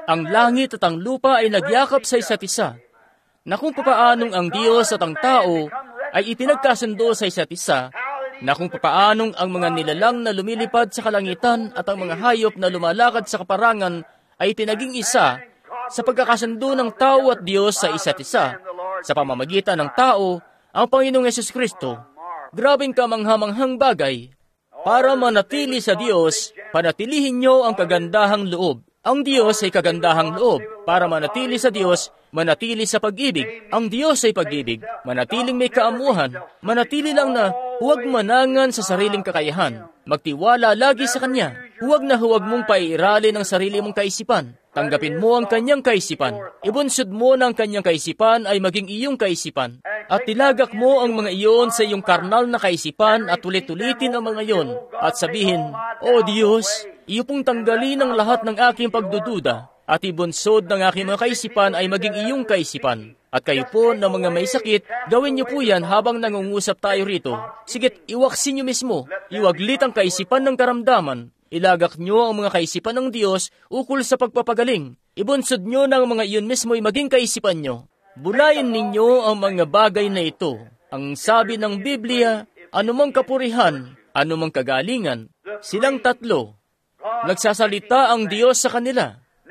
Ang langit at ang lupa ay nagyakap sa isa't isa, na kung papaanong ang Diyos at ang tao ay ipinagkasundo sa isa't isa, na kung papaanong ang mga nilalang na lumilipad sa kalangitan at ang mga hayop na lumalakad sa kaparangan ay pinaging isa sa pagkakasundo ng tao at Diyos sa isa't isa, sa pamamagitan ng tao, ang Panginoong Jesucristo. Grabing kamanghamanghang bagay. Para manatili sa Diyos, panatilihin niyo ang kagandahang loob. Ang Diyos ay kagandahang loob. Para manatili sa Diyos, manatili sa pag-ibig. Ang Diyos ay pag-ibig. Manatiling may kaamuhan. Manatili lang na huwag manangan sa sariling kakayahan. Magtiwala lagi sa Kanya. Huwag na huwag mong paiiralin ang sarili mong kaisipan. Tanggapin mo ang Kanyang kaisipan. Ibunsod mo na ang Kanyang kaisipan ay maging iyong kaisipan. At tilagak mo ang mga iyon sa iyong karnal na kaisipan at ulit-ulitin ang mga iyon. At sabihin, O Diyos, iyo pong tanggalin ang lahat ng aking pagdududa. At ibunsod ng aking mga kaisipan ay maging iyong kaisipan. At kayo po na mga may sakit, gawin niyo po yan habang nangungusap tayo rito. Sigit, iwaksin niyo mismo. Iwaglit ang kaisipan ng karamdaman. Ilagak niyo ang mga kaisipan ng Diyos ukol sa pagpapagaling. Ibunsod niyo ng mga iyon mismo ay maging kaisipan niyo. Bulayin ninyo ang mga bagay na ito. Ang sabi ng Biblia, anumang kapurihan, anumang kagalingan, silang tatlo. Nagsasalita ang Diyos sa kanila.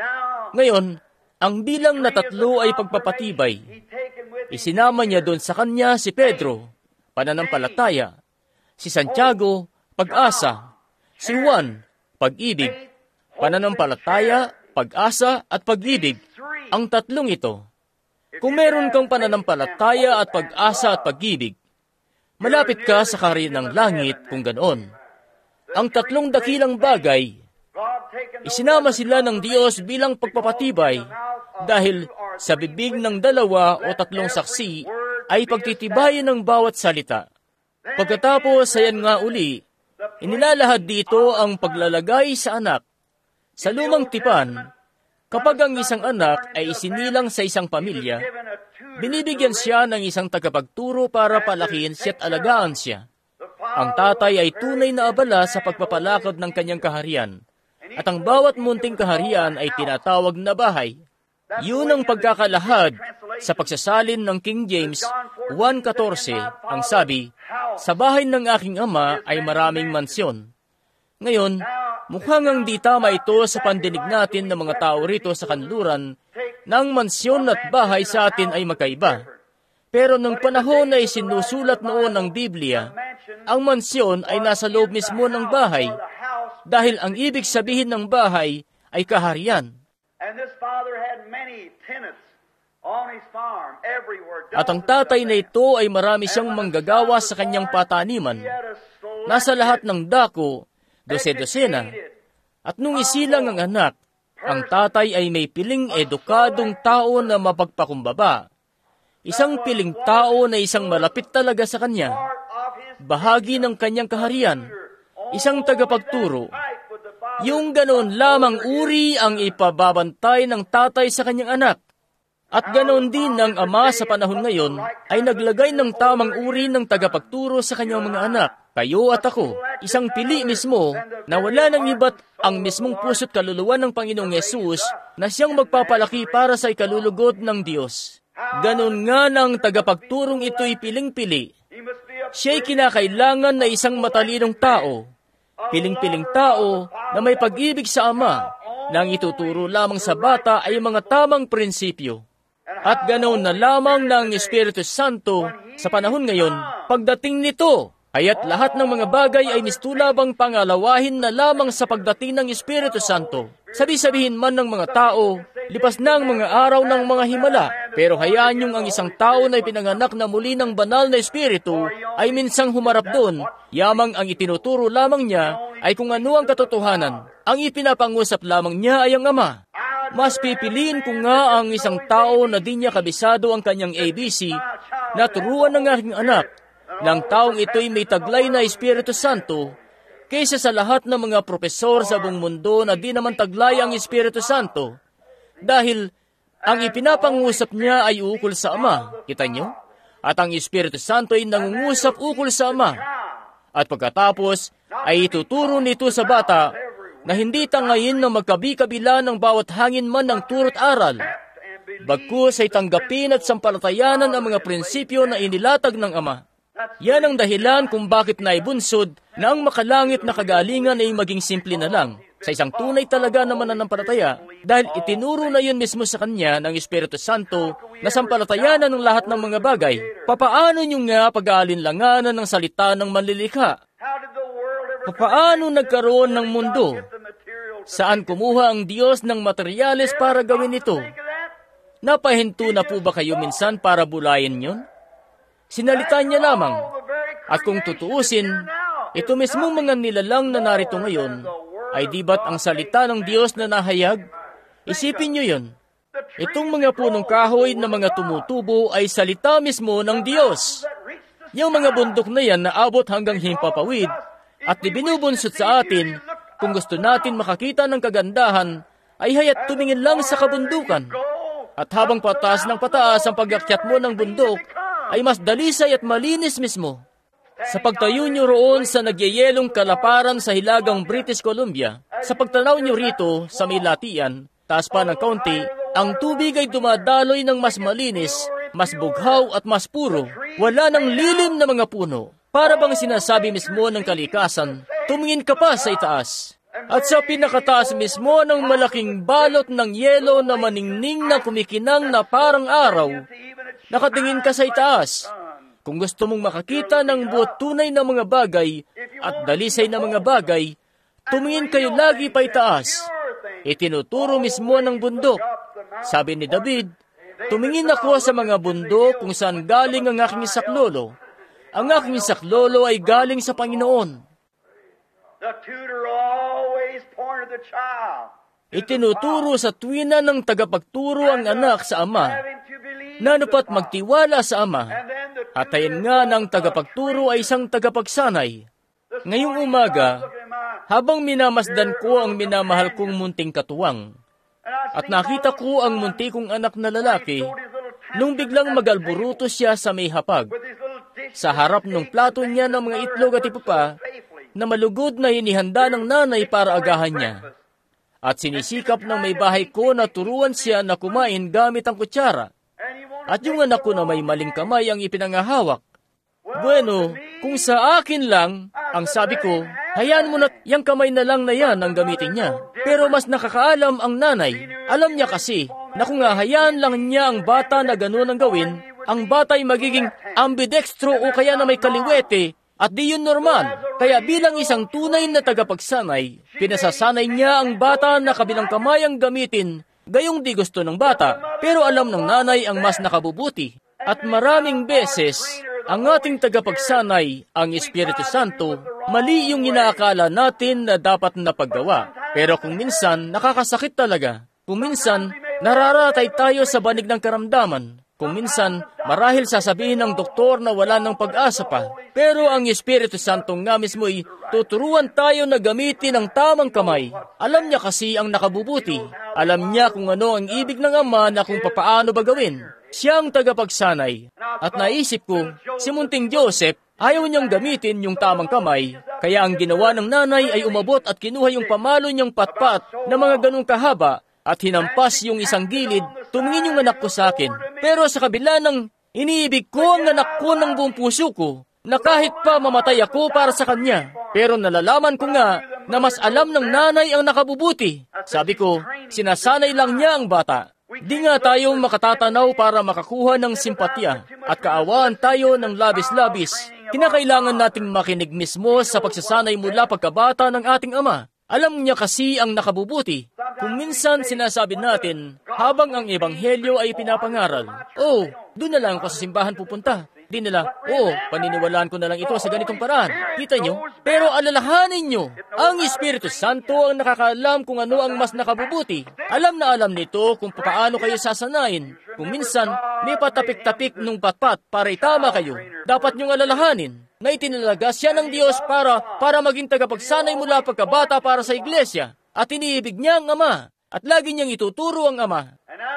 Ngayon, ang bilang na tatlo ay pagpapatibay. Isinama niya doon sa kanya si Pedro, pananampalataya, si Santiago, pag-asa, si Juan, pag-ibig, pananampalataya, pag-asa at pag-ibig. Ang tatlong ito. Kung meron kang pananampalataya at pag-asa at pag-ibig, malapit ka sa kaharian ng langit kung ganoon. Ang tatlong dakilang bagay, isinama sila ng Diyos bilang pagpapatibay dahil sa bibig ng dalawa o tatlong saksi ay pagtitibayan ng bawat salita. Pagkatapos, ayan nga uli, inilalahad dito ang paglalagay sa anak. Sa lumang tipan, kapag ang isang anak ay isinilang sa isang pamilya, binibigyan siya ng isang tagapagturo para palakihin siya at alagaan siya. Ang tatay ay tunay na abala sa pagpapalakad ng kanyang kaharian, at ang bawat munting kaharian ay tinatawag na bahay. Yun ang pagkakalahad sa pagsasalin ng King James 1:14, ang sabi, sa bahay ng aking ama ay maraming mansyon. Ngayon, mukhang ang di tama ito sa pandinig natin ng mga tao rito sa kanluran na ang mansyon at bahay sa atin ay magkaiba. Pero nung panahon na isinusulat noon ng Biblia, ang mansyon ay nasa loob mismo ng bahay dahil ang ibig sabihin ng bahay ay kaharian. At ang tatay na ito ay marami siyang manggagawa sa kanyang pataniman. Nasa lahat ng dako, dose-dosena. At nung isilang ang anak, ang tatay ay may piling edukadong tao na mapagpakumbaba. Isang piling tao na isang malapit talaga sa kanya. Bahagi ng kanyang kaharian. Isang tagapagturo. Yung ganoon lamang uri ang ipababantay ng tatay sa kanyang anak. At ganoon din ng ama sa panahon ngayon ay naglagay ng tamang uri ng tagapagturo sa kanyang mga anak. Kayo at ako, isang pili mismo na wala nang iba't ang mismong puso't kaluluwa ng Panginoong Yesus na siyang magpapalaki para sa ikalulugod ng Diyos. Ganon nga ng tagapagturong ito'y piling-pili. Siya'y kinakailangan na isang matalinong tao, piling-piling tao na may pag-ibig sa Ama, na ang ituturo lamang sa bata ay mga tamang prinsipyo. At ganoon na lamang ng Espiritu Santo sa panahon ngayon, pagdating nito, kaya't lahat ng mga bagay ay mistulabang pangalawahin na lamang sa pagdating ng Espiritu Santo. Sabi-sabihin man ng mga tao, lipas na ang mga araw ng mga himala, pero hayaan niyong ang isang tao na ipinanganak na muli ng banal na Espiritu ay minsang humarap doon, yamang ang itinuturo lamang niya ay kung ano ang katotohanan. Ang ipinapangusap lamang niya ay ang Ama. Mas pipiliin ko nga ang isang tao na di niya kabisado ang kanyang ABC na turuan ng aking anak ng taong ito'y may taglay na Espiritu Santo kaysa sa lahat ng mga propesor sa buong mundo na di naman taglay ang Espiritu Santo. Dahil ang ipinapangusap niya ay ukol sa Ama. Kita niyo? At ang Espiritu Santo ay nangungusap ukol sa Ama. At pagkatapos ay ituturo nito sa bata na hindi tangayin na magkabi-kabila ng bawat hangin man ng turo't aral. Bagkus ay tanggapin at sampalatayanan ang mga prinsipyo na inilatag ng Ama. Yan ang dahilan kung bakit naibunsod na ang makalangit na kagalingan ay maging simple na lang sa isang tunay talaga na mananampalataya, dahil itinuro na yun mismo sa kanya ng Espiritu Santo na sampalatayanan ng lahat ng mga bagay. Papaano nyo nga pag-aalinlanganan ng salita ng manlilikha? Papaano nagkaroon ng mundo? Saan kumuha ang Diyos ng materyales para gawin ito? Napahinto na po ba kayo minsan para bulayin yun? Sinalita niya lamang. At kung tutuusin, ito mismo mga nilalang na narito ngayon, ay di ba't ang salita ng Diyos na nahayag? Isipin niyo yun. Itong mga punong kahoy na mga tumutubo ay salita mismo ng Diyos. Yung mga bundok na yan na abot hanggang himpapawid at ibinubunsot sa atin, kung gusto natin makakita ng kagandahan, ay hayat tumingin lang sa kabundukan. At habang pataas ng pataas ang pag-akyat mo ng bundok, ay mas dalisay at malinis mismo. Sa pagtayo nyo roon sa nagyayelong kalaparan sa hilagang British Columbia, sa pagtanaw nyo rito sa may latian, taas pa ng kaunti, ang tubig ay dumadaloy ng mas malinis, mas bughaw at mas puro. Wala ng lilim na mga puno. Para bang sinasabi mismo ng kalikasan, tumingin ka pa sa itaas. At sa pinakataas mismo ng malaking balot ng yelo na maningning na kumikinang na parang araw, nakatingin ka sa itaas. Kung gusto mong makakita ng buot tunay na mga bagay at dalisay na mga bagay, tumingin kayo lagi pa itaas. Itinuturo mismo ng bundok. Sabi ni David, tumingin ako sa mga bundok kung saan galing ang aking saklolo. Ang aking saklolo ay galing sa Panginoon. Itinuturo sa tuwina ng tagapagturo ang anak sa Ama, na dapat magtiwala sa Ama, at ayan nga ng tagapagturo ay isang tagapagsanay. Ngayong umaga, habang minamasdan ko ang minamahal kong munting katuwang, at nakita ko ang munti kong anak na lalaki, nung biglang magalburuto siya sa may hapag, sa harap ng plato niya ng mga itlog at ipapa, na malugod na hinihanda ng nanay para agahan niya. At sinisikap ng may bahay ko na turuan siya na kumain gamit ang kutsara. At yung anak ko na may maling kamay ang ipinangahawak. Bueno, kung sa akin lang, ang sabi ko, hayaan mo na yung kamay na lang na yan ang gamitin niya. Pero mas nakakaalam ang nanay. Alam niya kasi na kung hayaan lang niya ang bata na gano'n ang gawin, ang bata ay magiging ambidextro o kaya na may kaliwete, at di yun normal. Kaya bilang isang tunay na tagapagsanay, pinasasanay niya ang bata na kabilang kamay ang gamitin, gayong di gusto ng bata, pero alam ng nanay ang mas nakabubuti. At maraming beses, ang ating tagapagsanay, ang Espiritu Santo, mali yung inaakala natin na dapat napaggawa. Pero kung minsan, nakakasakit talaga. Kung minsan, nararatay tayo sa banig ng karamdaman. Kung minsan, marahil sasabihin ng doktor na wala ng pag-asa pa. Pero ang Espiritu Santo nga mismo ay tuturuan tayo na gamitin ang tamang kamay. Alam niya kasi ang nakabubuti. Alam niya kung ano ang ibig ng Ama na kung papaano ba gawin. Siya ang tagapagsanay. At naisip ko, si munting Joseph, ayaw niyang gamitin yung tamang kamay. Kaya ang ginawa ng nanay ay umabot at kinuha yung pamalo niyang patpat na mga ganong kahaba at hinampas yung isang gilid. Tumingin yung anak ko sa akin. Pero sa kabila ng iniibig ko ang anak ko ng buong puso ko, na kahit pa mamatay ako para sa kanya. Pero nalalaman ko nga na mas alam ng nanay ang nakabubuti. Sabi ko, sinasanay lang niya ang bata. Di nga tayo makatatanaw para makakuha ng simpatya at kaawaan tayo ng labis-labis. Kinakailangan nating makinig mismo sa pagsasanay mula pagkabata ng ating Ama. Alam niya kasi ang nakabubuti. Kung minsan sinasabi natin, habang ang ebanghelyo ay pinapangaral, doon na lang ako sa simbahan pupunta. Di nila, paniniwalaan ko na lang ito sa ganitong paraan. Kita nyo? Pero alalahanin nyo, ang Espiritu Santo ang nakakaalam kung ano ang mas nakabubuti. Alam na alam nito kung paano kayo sasanayin. Kung minsan, may patapik-tapik nung patpat para itama kayo. Dapat nyong alalahanin na itinalaga siya ng Diyos para maging tagapagsanay mula pagkabata para sa iglesia. At iniibig niya ang Ama. At lagi niyang ituturo ang Ama.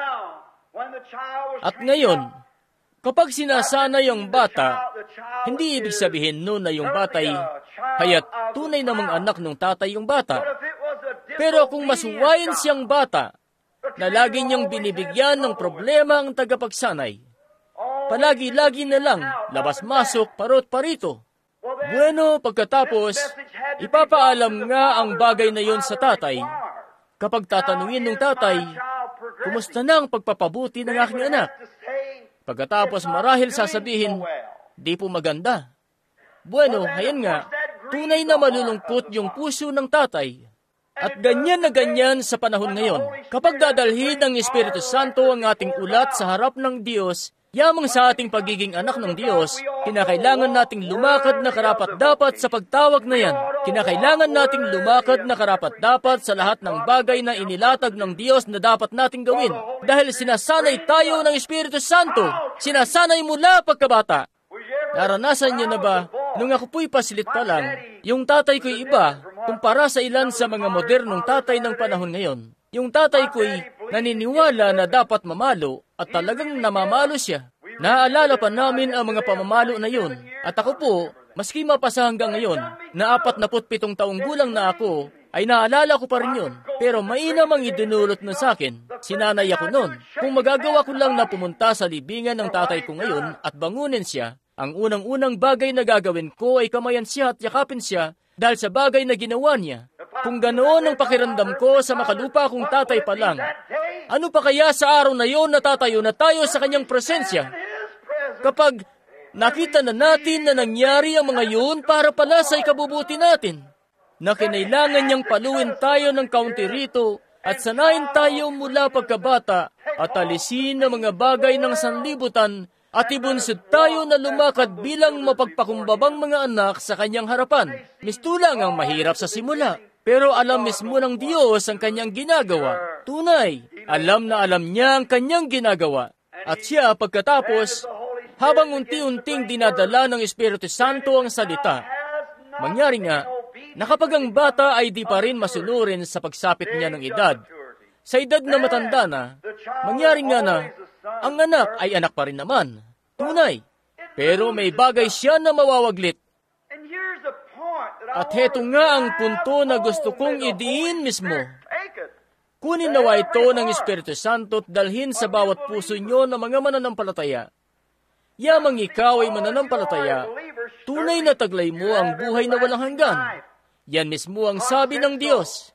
At ngayon, kapag sinasanay ang bata, hindi ibig sabihin noon na yung bata ay hayat tunay namang anak ng tatay yung bata. Pero kung masuwayin siyang bata, na lagi niyang binibigyan ng problema ang tagapagsanay, palagi-lagi na lang, labas-masok, parot-parito. Bueno, pagkatapos, ipapaalam nga ang bagay na yon sa tatay. Kapag tatanungin ng tatay, kumusta na ang pagpapabuti ng aking anak? Pagkatapos marahil sasabihin, di po maganda. Bueno, hayan nga, tunay na malulungkot yung puso ng tatay. At ganyan na ganyan sa panahon ngayon. Kapag dadalhin ng Espiritu Santo ang ating ulat sa harap ng Diyos, yamang sa ating pagiging anak ng Diyos, kinakailangan nating lumakad na karapat-dapat sa pagtawag na yan. Kinakailangan nating lumakad na karapat-dapat sa lahat ng bagay na inilatag ng Diyos na dapat nating gawin. Dahil sinasanay tayo ng Espiritu Santo. Sinasanay mula pagkabata. Naranasan niyo na ba, nung ako po'y pasilit pa lang, yung tatay ko'y iba, kumpara sa ilan sa mga modernong tatay ng panahon ngayon. Yung tatay ko'y naniniwala na dapat mamalo at talagang namamalo siya. Naaalala pa namin ang mga pamamalo na yun. At ako po, maski mapasa hanggang ngayon, na 47 taong gulang na ako, ay naalala ko pa rin yun. Pero mainam ang idinulot na sa akin. Sinanay ako nun. Kung magagawa ko lang na pumunta sa libingan ng tatay ko ngayon at bangunin siya, ang unang-unang bagay na gagawin ko ay kamayan siya at yakapin siya dahil sa bagay na ginawa niya. Kung ganoon ang pakiramdam ko sa makalupa kong tatay pa lang, ano pa kaya sa araw na yon na tatayo na tayo sa kanyang presensya? Kapag nakita na natin na nangyari ang mga yun para pala sa ikabubuti natin, na kinailangan niyang paluin tayo ng kaunti rito at sanayin tayo mula pagkabata at alisin ang mga bagay ng sanlibutan at ibunsod tayo na lumakad bilang mapagpakumbabang mga anak sa kanyang harapan. Mistulang ang mahirap sa simula, pero alam mismo ng Diyos ang kanyang ginagawa. Tunay, alam na alam niya ang kanyang ginagawa. At siya pagkatapos, habang unti-unting dinadala ng Espiritu Santo ang salita, mangyari nga, na kapag ang bata ay di pa rin masunurin sa pagsapit niya ng edad, sa edad na matanda na, mangyari nga na, ang anak ay anak pa rin naman. Tunay. Pero may bagay siya na mawawaglit. At heto nga ang punto na gusto kong idiin mismo. Kunin nawa ito ng Espiritu Santo at dalhin sa bawat puso nyo ng mga mananampalataya. Yamang ikaw ay mananampalataya, tunay na taglay mo ang buhay na walang hanggan. Yan mismo ang sabi ng Diyos.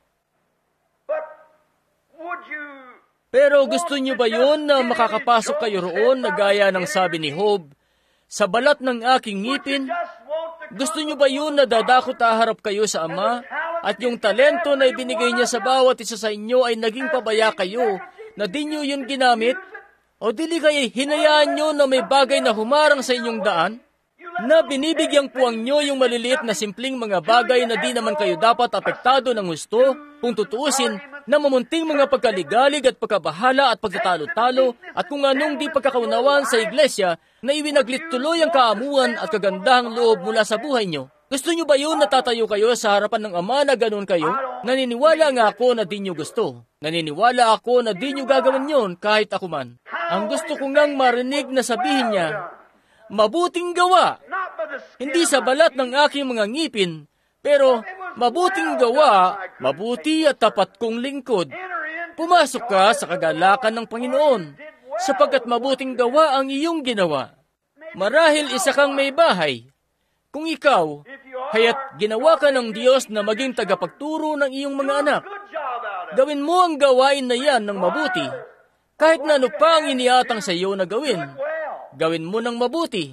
Pero gusto niyo ba yun na makakapasok kayo roon na gaya ng sabi ni Job, sa balat ng aking ngipin? Gusto niyo ba yun na dadakot harap kayo sa Ama at yung talento na ibinigay niya sa bawat isa sa inyo ay naging pabaya kayo na di niyo yun ginamit? O dili kayo hinayaan nyo na may bagay na humarang sa inyong daan? Na binibigyang puwang nyo yung maliliit na simpleng mga bagay na di naman kayo dapat apektado ng gusto, kung tutuusin, na mamunting mga pagkaligalig at pagkabahala at pagtatalo-talo at kung anong di pagkakaunawan sa iglesia na iwinaglit tuloy ang kaamuan at kagandahang loob mula sa buhay nyo. Gusto nyo ba yun na tatayo kayo sa harapan ng Ama na ganun kayo? Naniniwala nga ako na di nyo gusto. Naniniwala ako na di nyo gagawin yun kahit ako man. Ang gusto ko ngang marinig na sabihin niya, mabuting gawa. Hindi sa balat ng aking mga ngipin, pero mabuting gawa, mabuti at tapat kong lingkod. Pumasok ka sa kagalakan ng Panginoon, sapagkat mabuting gawa ang iyong ginawa. Marahil isa kang may bahay. Kung ikaw, haya't ginawa ka ng Diyos na maging tagapagturo ng iyong mga anak, gawin mo ang gawain na yan ng mabuti. Kahit na ano pa ang iniatang sa iyo na gawin, gawin mo ng mabuti.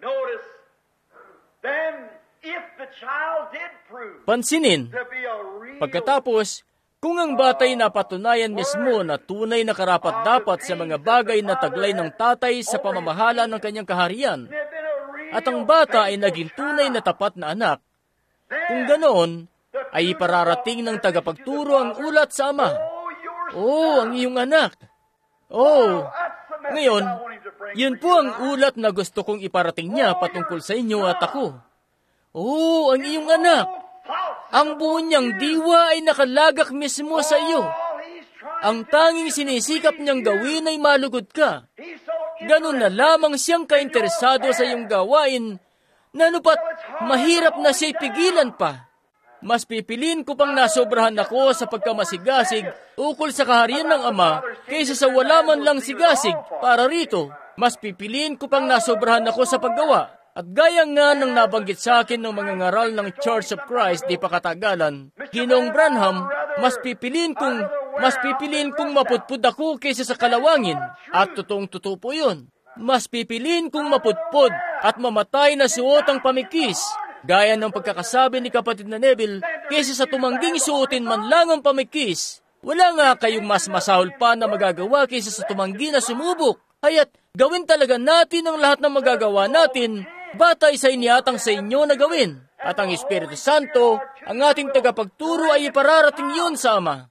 Pansinin, pagkatapos, kung ang batay napatunayan mismo na tunay na karapat-dapat sa mga bagay na taglay ng tatay sa pamamahala ng kanyang kaharian, at ang bata ay naging tunay na tapat na anak, kung ganoon, ay ipararating ng tagapagturo ang ulat sa Ama. Ang iyong anak. Ngayon, yun po ang ulat na gusto kong iparating niya patungkol sa inyo at ako. Ang iyong anak. Ang buo niyang diwa ay nakalagak mismo sa iyo. Ang tanging sinisikap niyang gawin ay malugod ka. Ganun na lamang siyang kainteresado sa iyong gawain na anupat mahirap na siya'y pigilan pa. Mas pipiliin ko pang nasobrahan ako sa pagkamasigasig ukol sa kaharian ng Ama kaysa sa wala man lang sigasig para rito. Mas pipiliin ko pang nasobrahan ako sa paggawa. At gaya nga ng nabanggit sa akin ng mga ngaral ng Church of Christ di pa katagalan, Ginoong Branham, mas pipiliin kong mapudpud ako kaysa sa kalawangin. At totoong-totoo po yun. Mas pipiliin kong mapudpud at mamatay na suot ang pamikis, gaya ng pagkakasabi ni kapatid na Neville, kaysa sa tumangging suotin man lang ang pamikis. Wala nga kayong mas masahol pa na magagawa kaysa sa tumanggi na sumubok. Haya't gawin talaga natin ang lahat ng magagawa natin, batay sa iniatang sa inyo na gawin. At ang Espiritu Santo, ang ating tagapagturo ay ipararating yun sa Ama.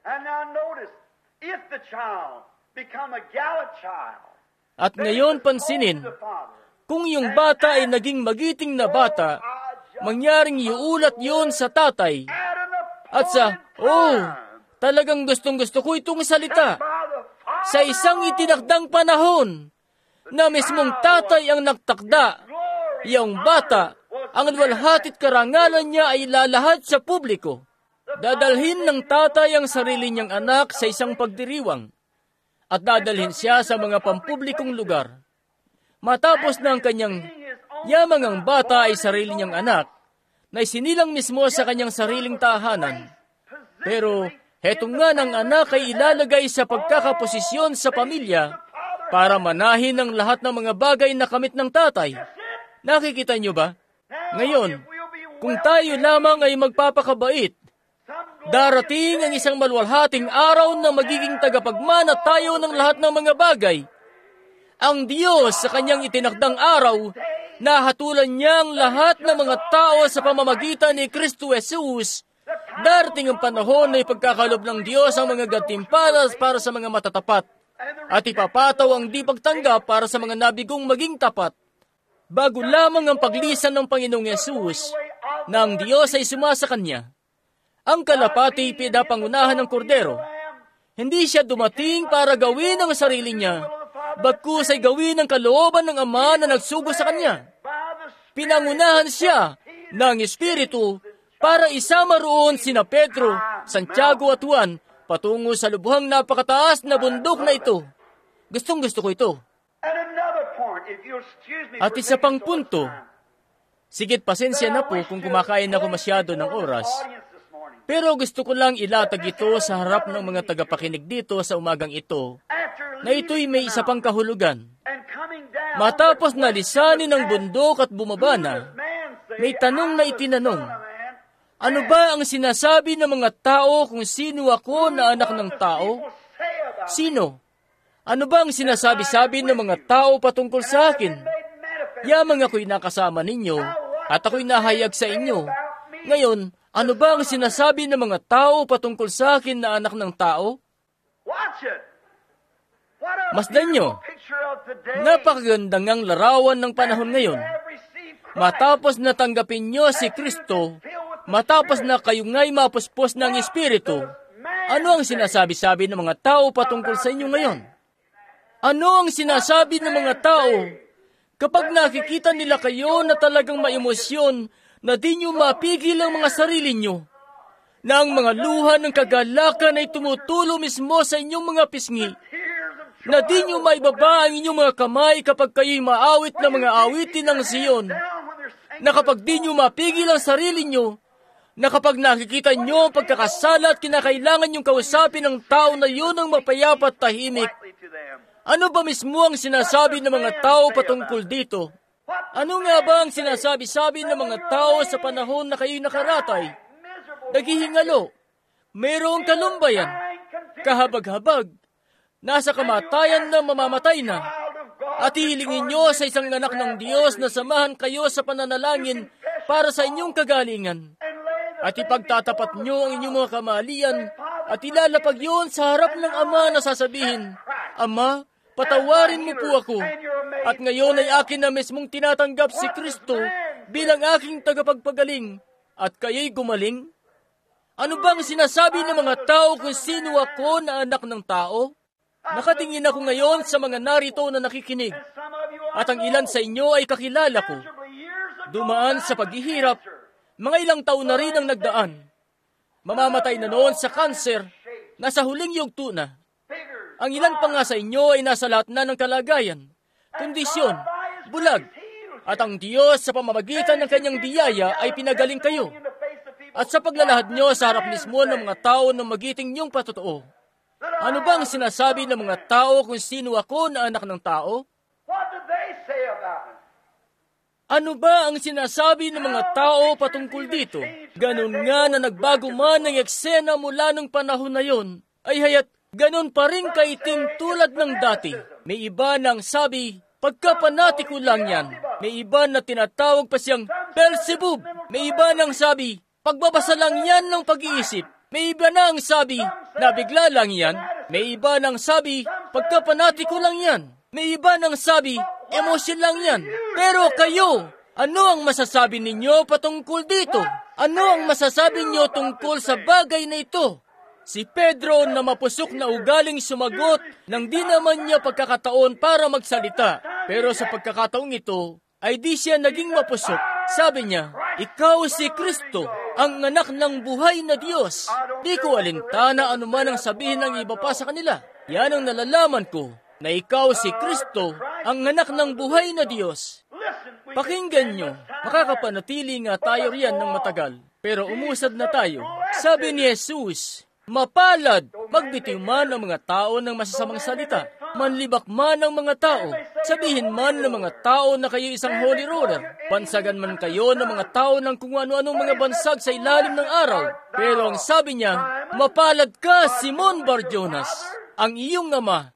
At ngayon pansinin, kung yung bata ay naging magiting na bata, mangyaring iulat yun sa tatay. At talagang gustong-gusto ko itong salita. Sa isang itinakdang panahon, na mismong tatay ang nagtakda, yung bata, ang luwalhatit karangalan niya ay lalahad sa publiko. Dadalhin ng tatay ang sarili niyang anak sa isang pagdiriwang at dadalhin siya sa mga pampublikong lugar. Matapos na ang kanyang yamang ang bata ay sarili niyang anak, na isinilang mismo sa kanyang sariling tahanan. Pero hetong nga ng anak ay ilalagay sa pagkakaposisyon sa pamilya para manahin ang lahat ng mga bagay na kamit ng tatay. Nakikita niyo ba? Ngayon, kung tayo lamang ay magpapakabait, darating ang isang maluwalhating araw na magiging tagapagmana tayo ng lahat ng mga bagay. Ang Diyos sa kanyang itinakdang araw, nahatulan niya ang lahat ng mga tao sa pamamagitan ni Kristo Jesus. Darating ang panahon na ipagkakalob ng Diyos ang mga gantimpala para sa mga matatapat at ipapataw ang di pagtanggap para sa mga nabigong maging tapat. Bago lamang ang paglisan ng Panginoong Yesus, na ang Diyos ay sumasa kanya. Ang kalapati pinapangunahan ng kordero. Hindi siya dumating para gawin ang sarili niya, bagkus ay gawin ang kalooban ng Ama na nagsugo sa kanya. Pinangunahan siya ng Espiritu para isama roon sina Pedro, Santiago at Juan patungo sa lubhang napakataas na bundok na ito. Gustong-gusto ko ito. At isa pang punto, sigit pasensya na po kung kumakain ako masyado ng oras, pero gusto ko lang ilatag ito sa harap ng mga tagapakinig dito sa umagang ito, na ito'y may isa pang kahulugan. Matapos na lisanin ng bundok at bumaba na, may tanong na itinanong, ano ba ang sinasabi ng mga tao kung sino ako na anak ng tao? Sino? Ano ba ang sinasabi-sabi ng mga tao patungkol sa akin? Yamang ako'y nakasama ninyo at ako'y nahayag sa inyo. Ngayon, ano ba ang sinasabi ng mga tao patungkol sa akin na anak ng tao? Masdan nyo, napakagandang ang larawan ng panahon ngayon. Matapos na tanggapin nyo si Kristo, matapos na kayo nga'y mapuspos ng Espiritu, ano ang sinasabi-sabi ng mga tao patungkol sa inyo ngayon? Ano ang sinasabi ng mga tao kapag nakikita nila kayo na talagang maemosyon na di nyo mapigil ang mga sarili nyo, na ang mga luha ng kagalakan ay tumutulo mismo sa inyong mga pisngi, na di nyo maibaba ang inyong mga kamay kapag kayo'y maawit ng mga awitin ng Siyon, na kapag di nyo mapigil ang sarili nyo, na kapag nakikita nyo ang pagkakasala at kinakailangan nyong kausapin ng tao na yun ang mapayapa at tahimik, ano ba mismo ang sinasabi ng mga tao patungkol dito? Ano nga ba ang sinasabi-sabi ng mga tao sa panahon na kayo'y nakaratay? Naghihingalo, mayroong kalumbayan, kahabag-habag, nasa kamatayan na mamamatay na, at ihilingin nyo sa isang anak ng Diyos na samahan kayo sa pananalangin para sa inyong kagalingan. At ipagtatapat nyo ang inyong mga kamalian at ilalapag yun sa harap ng Ama na sasabihin, Ama, patawarin mo po ako. At ngayon ay akin na mismong tinatanggap si Kristo bilang aking tagapagpagaling at kayo'y gumaling. Ano bang sinasabi ng mga tao kung sino ako na anak ng tao? Nakatingin ako ngayon sa mga narito na nakikinig at ang ilan sa inyo ay kakilala ko. Dumaan sa paghihirap, Mga ilang taon na rin ang nagdaan. Mamamatay na noon sa kanser, nasa huling yugto na. Ang ilan pa nga sa inyo ay nasa lahat na ng kalagayan, kondisyon, bulag. At ang Diyos sa pamamagitan ng kanyang biyaya ay pinagaling kayo. At sa paglalahad nyo sa harap mismo ng mga tao na magiting niyong patotoo, ano ba ang sinasabi ng mga tao kung sino ako na anak ng tao? Ano ba ang sinasabi ng mga tao patungkol dito? Ganun nga na nagbago man ang eksena mula ng panahon na yon, ay hayat ganun pa rin kaitim tulad ng dati. May iba nang sabi, pagkapanatiko lang yan. May iba na tinatawag pa siyang Beelzebub. May iba nang sabi, pagbabasa lang yan ng pag-iisip. May iba nang sabi, nabigla lang yan. May iba nang sabi, pagkapanatiko lang yan. May iba nang sabi, emosyon lang yan. Pero kayo, ano ang masasabi ninyo patungkol dito? Ano ang masasabi niyo tungkol sa bagay na ito? Si Pedro na mapusok na ugaling sumagot nang di naman niya pagkakataon para magsalita. Pero sa pagkakataong ito, ay di siya naging mapusok. Sabi niya, ikaw si Kristo, ang anak ng buhay na Diyos. Di ko alintana anuman ang sabihin ng iba pa sa kanila. Yan ang nalalaman ko, na ikaw si Kristo, ang anak ng buhay na Diyos. Pakinggan nyo, makakapanatili nga tayo riyan ng matagal. Pero umusad na tayo. Sabi ni Jesus, mapalad, magbitiw man ang mga tao ng masasamang salita. Manlibak man ang mga tao. Sabihin man ng mga tao na kayo isang holy roller. Bansagan man kayo ng mga tao ng kung ano-anong mga bansag sa ilalim ng araw. Pero ang sabi niya, mapalad ka, Simon Bar-Jonas, ang iyong ama.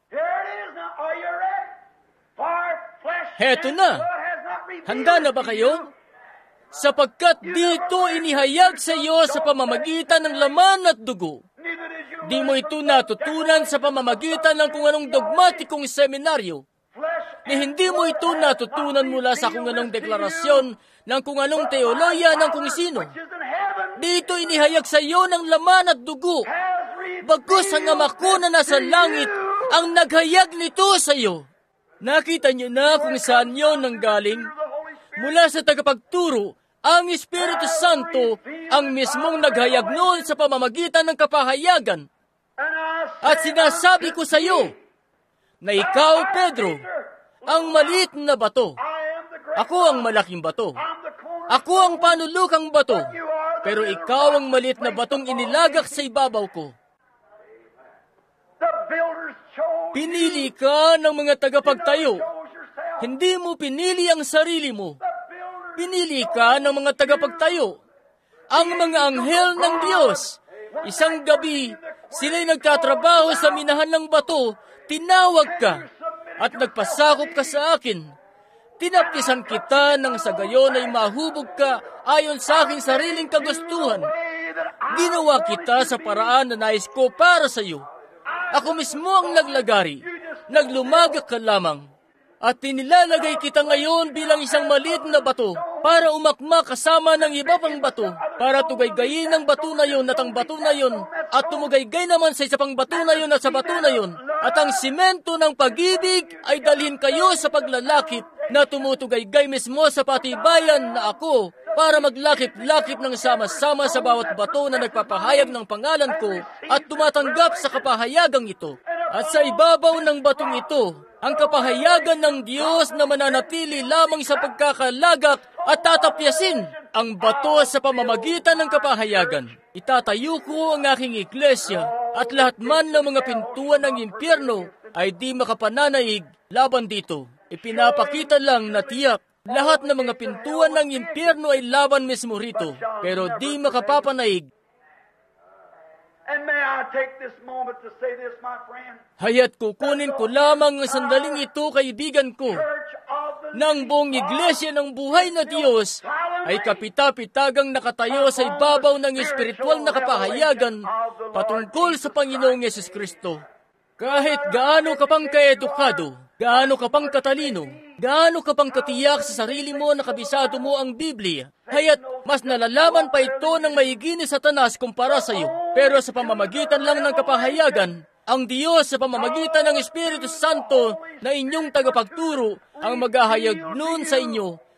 Heto na. Handa na ba kayo? Sapagkat dito inihayag sa iyo sa pamamagitan ng laman at dugo. Di mo ito natutunan sa pamamagitan ng kung anong dogmatikong seminaryo. Ni hindi mo ito natutunan mula sa kung anong deklarasyon ng kung anong teoloya ng kung sino. Dito inihayag sa iyo ng laman at dugo. Bagkus ang ama ko na nasa langit ang naghayag nito sa iyo. Nakita niyo na kung saan yun nanggaling? Mula sa tagapagturo, ang Espiritu Santo ang mismong naghayag noon sa pamamagitan ng kapahayagan. At sinasabi ko sa iyo na ikaw, Pedro, ang maliit na bato. Ako ang malaking bato. Ako ang panulukang bato. Pero ikaw ang maliit na batong inilagak sa ibabaw ko. Pinili ka ng mga tagapagtayo. Hindi mo pinili ang sarili mo. Pinili ka ng mga tagapagtayo. Ang mga anghel ng Diyos. Isang gabi, sila'y nagtatrabaho sa minahan ng bato. Tinawag ka at nagpasakop ka sa akin. Tinapisan kita nang sa gayon ay mahubog ka ayon sa aking sariling kagustuhan. Ginawa kita sa paraan na nais ko para sa iyo. Ako mismo ang naglagari. Naglumagak ka lamang. At tinilalagay kita ngayon bilang isang maliit na bato para umakma kasama ng iba pang bato para tugaygayin ang bato na yon at ang bato na yon at tumugaygay naman sa isa pang bato na yon at sa bato na yon at ang simento ng pag-ibig ay dalhin kayo sa paglalakip na tumutugaygay mismo sa patibayan na ako para maglakip-lakip ng sama-sama sa bawat bato na nagpapahayag ng pangalan ko at tumatanggap sa kapahayagang ito. At sa ibabaw ng batong ito, ang kapahayagan ng Diyos na mananatili lamang sa pagkakalagak at tatapyasin ang bato sa pamamagitan ng kapahayagan. Itatayo ko ang aking iglesia at lahat man ng mga pintuan ng impyerno ay di makapananaig laban dito. Ipinapakita lang na tiyak lahat ng mga pintuan ng impyerno ay laban mismo rito, pero di makapapanaig. Hayat kukunin ko lamang ang sandaling ito, kaibigan ko, ng buong iglesia ng buhay na Diyos ay kapita-pitagang nakatayo sa ibabaw ng espiritual na kapahayagan patungkol sa Panginoong Yesus Kristo. Kahit gaano ka pang kaedukado, gaano ka pang katalino, gaano ka pang katiyak sa sarili mo na kabisado mo ang Biblia, hayat mas nalalaman pa ito ng maigi ni Satanas kumpara sa iyo. Pero sa pamamagitan lang ng kapahayagan, ang Diyos sa pamamagitan ng Espiritu Santo na inyong tagapagturo ang maghahayag noon sa inyo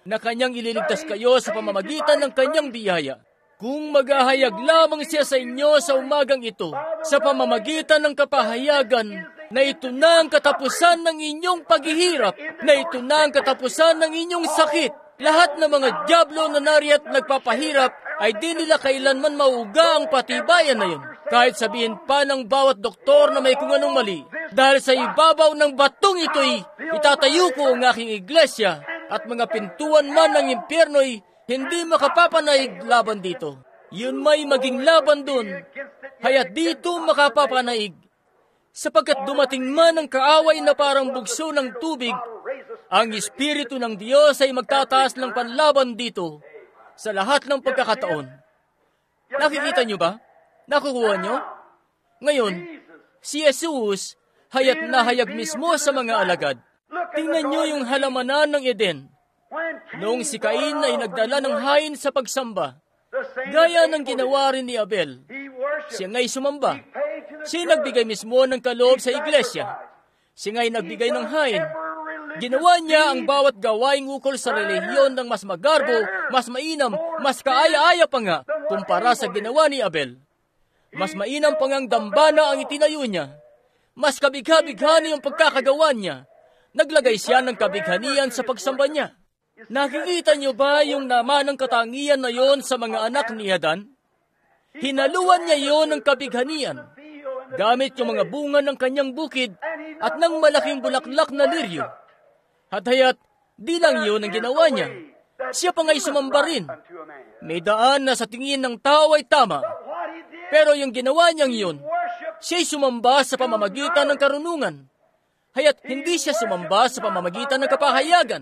na kanyang ililigtas kayo sa pamamagitan ng kanyang biyaya. Kung maghahayag lamang siya sa inyo sa umagang ito, sa pamamagitan ng kapahayagan, na ito na ang katapusan ng inyong paghihirap, na ito na ang katapusan ng inyong sakit. Lahat ng mga dyablo na nariat nagpapahirap ay di nila kailanman mauga ang patibayan na yun. Kahit sabihin pa ng bawat doktor na may kung anong mali, dahil sa ibabaw ng batong ito'y itatayo ko ang aking iglesia, at mga pintuan man ng impyerno'y hindi makapapanaig laban dito. Yun may maging laban dun, haya't dito makapapanaig. Sapagkat dumating man ang kaaway na parang bugso ng tubig, ang Espiritu ng Diyos ay magtataas ng panlaban dito sa lahat ng pagkakataon. Nakikita nyo ba? Nakukuha nyo? Ngayon, si Jesus hayat na hayag mismo sa mga alagad. Tingnan nyo yung halamanan ng Eden. Noong si Cain ay nagdala ng hain sa pagsamba, gaya ng ginawa rin ni Abel, siya nga'y sumamba. Siya nagbigay mismo ng kaloob sa iglesia. Siya nga'y nagbigay ng hain. Ginawa niya ang bawat gawaing ukol sa relihiyon ng mas magarbo, mas mainam, mas kaaya-aya pa nga, kumpara sa ginawa ni Abel. Mas mainam pa ngang dambana ang itinayo niya. Mas kabigha-bighani ang pagkakagawa niya. Naglagay siya ng kabighanian sa pagsamba niya. Nakikita niyo ba yung naman ng katangian na yon sa mga anak ni Adan? Hinaluan niya yon ng kabighanian, gamit yung mga bunga ng kanyang bukid at ng malaking bulaklak na liryo. At hayat, di lang yun ang ginawa niya. Siya pa nga'y sumamba rin. May daan na sa tingin ng tao ay tama. Pero yung ginawa niyang yun, siya'y sumamba sa pamamagitan ng karunungan. Hayat hindi siya sumamba sa pamamagitan ng kapahayagan.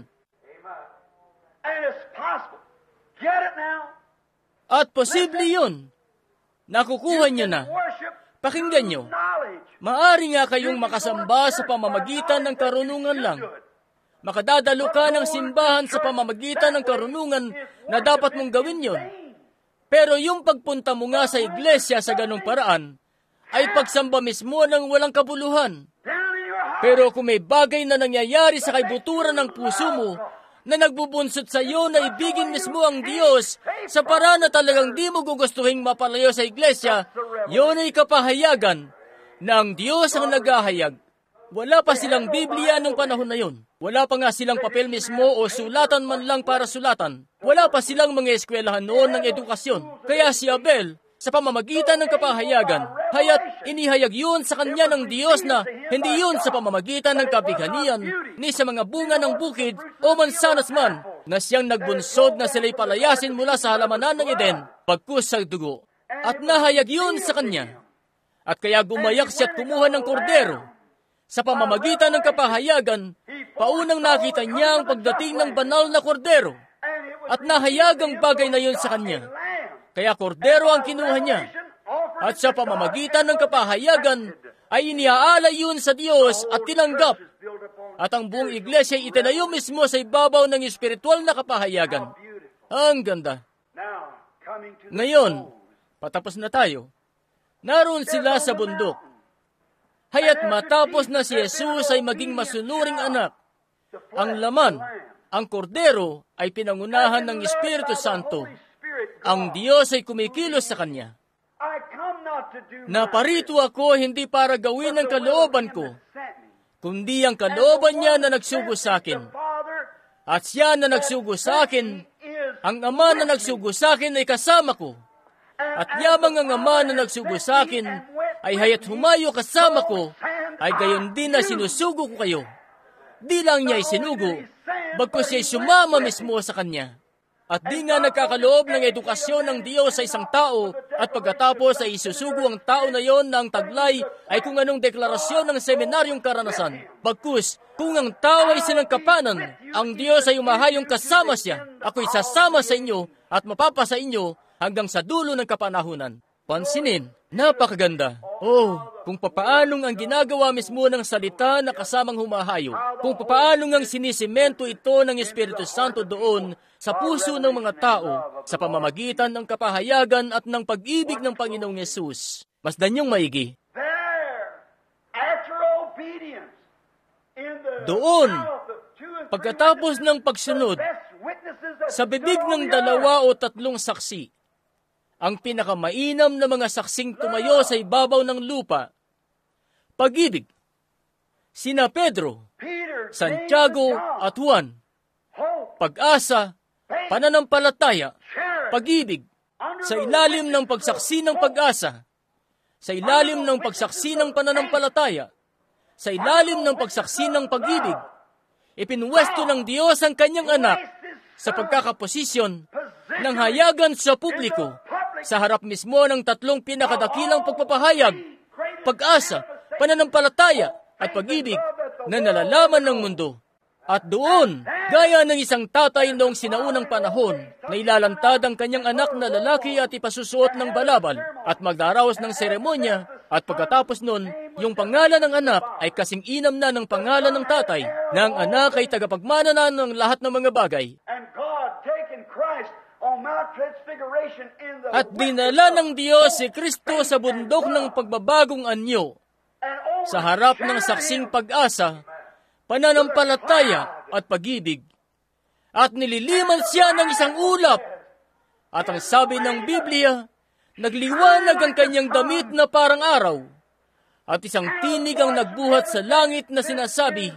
At posible yun. Nakukuha niya na. Pakinggan nyo. Maari nga kayong makasamba sa pamamagitan ng karunungan lang. Makadadalo ka ng simbahan sa pamamagitan ng karunungan na dapat mong gawin yon. Pero yung pagpunta mo nga sa iglesia sa ganong paraan, ay pagsamba mismo ng walang kabuluhan. Pero kung may bagay na nangyayari sa kaibuturan ng puso mo, na nagbubunsod sa iyo na ibigin mismo ang Diyos sa paraan na talagang di mo gugustuhin mapalayo sa iglesia, yun ay kapahayagan na ang Diyos ang naghahayag. Wala pa silang Biblia nung panahon na yun. Wala pa nga silang papel mismo o sulatan man lang para sulatan. Wala pa silang mga eskwelahan noon ng edukasyon. Kaya si Abel, sa pamamagitan ng kapahayagan, hayat inihayag yun sa kanya ng Diyos na hindi yun sa pamamagitan ng kabighanian, ni sa mga bunga ng bukid o mansanas man, na siyang nagbunsod na sila'y palayasin mula sa halamanan ng Eden, pagkus sa dugo. At nahayag yun sa kanya. At kaya gumayak siya at kumuha ng kordero. Sa pamamagitan ng kapahayagan, paunang nakita niya ang pagdating ng banal na kordero. At nahayag ang bagay na yun sa kanya. Kaya kordero ang kinuha niya. At sa pamamagitan ng kapahayagan, ay iniaalay yun sa Diyos at tinanggap. At ang buong iglesia ay itinayo mismo sa ibabaw ng espiritual na kapahayagan. Ang ganda. Ngayon, patapos na tayo. Naroon sila sa bundok. Hayat matapos na si Jesus ay maging masunuring anak, ang laman, ang kordero, ay pinangunahan ng Espiritu Santo. Ang Diyos ay kumikilos sa kanya. Naparito ako hindi para gawin ang kalooban ko, kundi ang kalooban niya na nagsugo sa akin. At siya na nagsugo sa akin, ang Ama na nagsugo sa akin ay kasama ko. At yamang ang Ama na nagsugo sa akin ay hayat humayo kasama ko, ay gayon din na sinusugo ko kayo. Di lang niya isinugo, bagkus siya'y sumama mismo sa kanya. At di nga nagkakaloob ng edukasyon ng Diyos sa isang tao at pagkatapos ay isusugo ang tao na yon ng taglay ay kung anong deklarasyon ng seminaryong karanasan. Bagkus, kung ang tao ay sinangkapanan, ang Diyos ay umahayong kasama siya. Ako'y sasama sa inyo at mapapa sa inyo hanggang sa dulo ng kapanahunan. Pansinin, napakaganda. Oh, kung papaanong ang ginagawa mismo ng salita na kasamang humahayo. Kung papaanong ang sinisimento ito ng Espiritu Santo doon sa puso ng mga tao sa pamamagitan ng kapahayagan at ng pag-ibig ng Panginoong Yesus. Masdan niyong maigi. Doon, pagkatapos ng pagsunod, Sa bibig ng 2 o 3 saksi, ang pinakamainam na mga saksing tumayo sa ibabaw ng lupa, pag-ibig, sina Pedro, Santiago at Juan, pag-asa, pananampalataya, pag-ibig, sa ilalim ng pagsaksi ng pag-asa, sa ilalim ng pagsaksi ng pananampalataya, sa ilalim ng pagsaksi ng pag-ibig, ipinwesto ng Diyos ang kanyang anak sa pagkakaposisyon ng hayagan sa publiko, sa harap mismo ng 3 pinakadakilang pagpapahayag, pag-asa, pananampalataya, at pag-ibig na nalalaman ng mundo. At doon, gaya ng isang tatay noong sinaunang panahon, na ilalantad ang kanyang anak na lalaki at ipasusuot ng balabal at magdaraos ng seremonya, at pagkatapos nun, yung pangalan ng anak ay kasing inam na ng pangalan ng tatay, na ang anak ay tagapagmana na ng lahat ng mga bagay. At dinala ng Diyos si Kristo sa bundok ng pagbabagong anyo, sa harap ng saksing pag-asa, pananampalataya at pag-ibig. At nililiman siya ng isang ulap. At ang sabi ng Biblia, nagliwanag ang kanyang damit na parang araw. At isang tinig ang nagbuhat sa langit na sinasabi,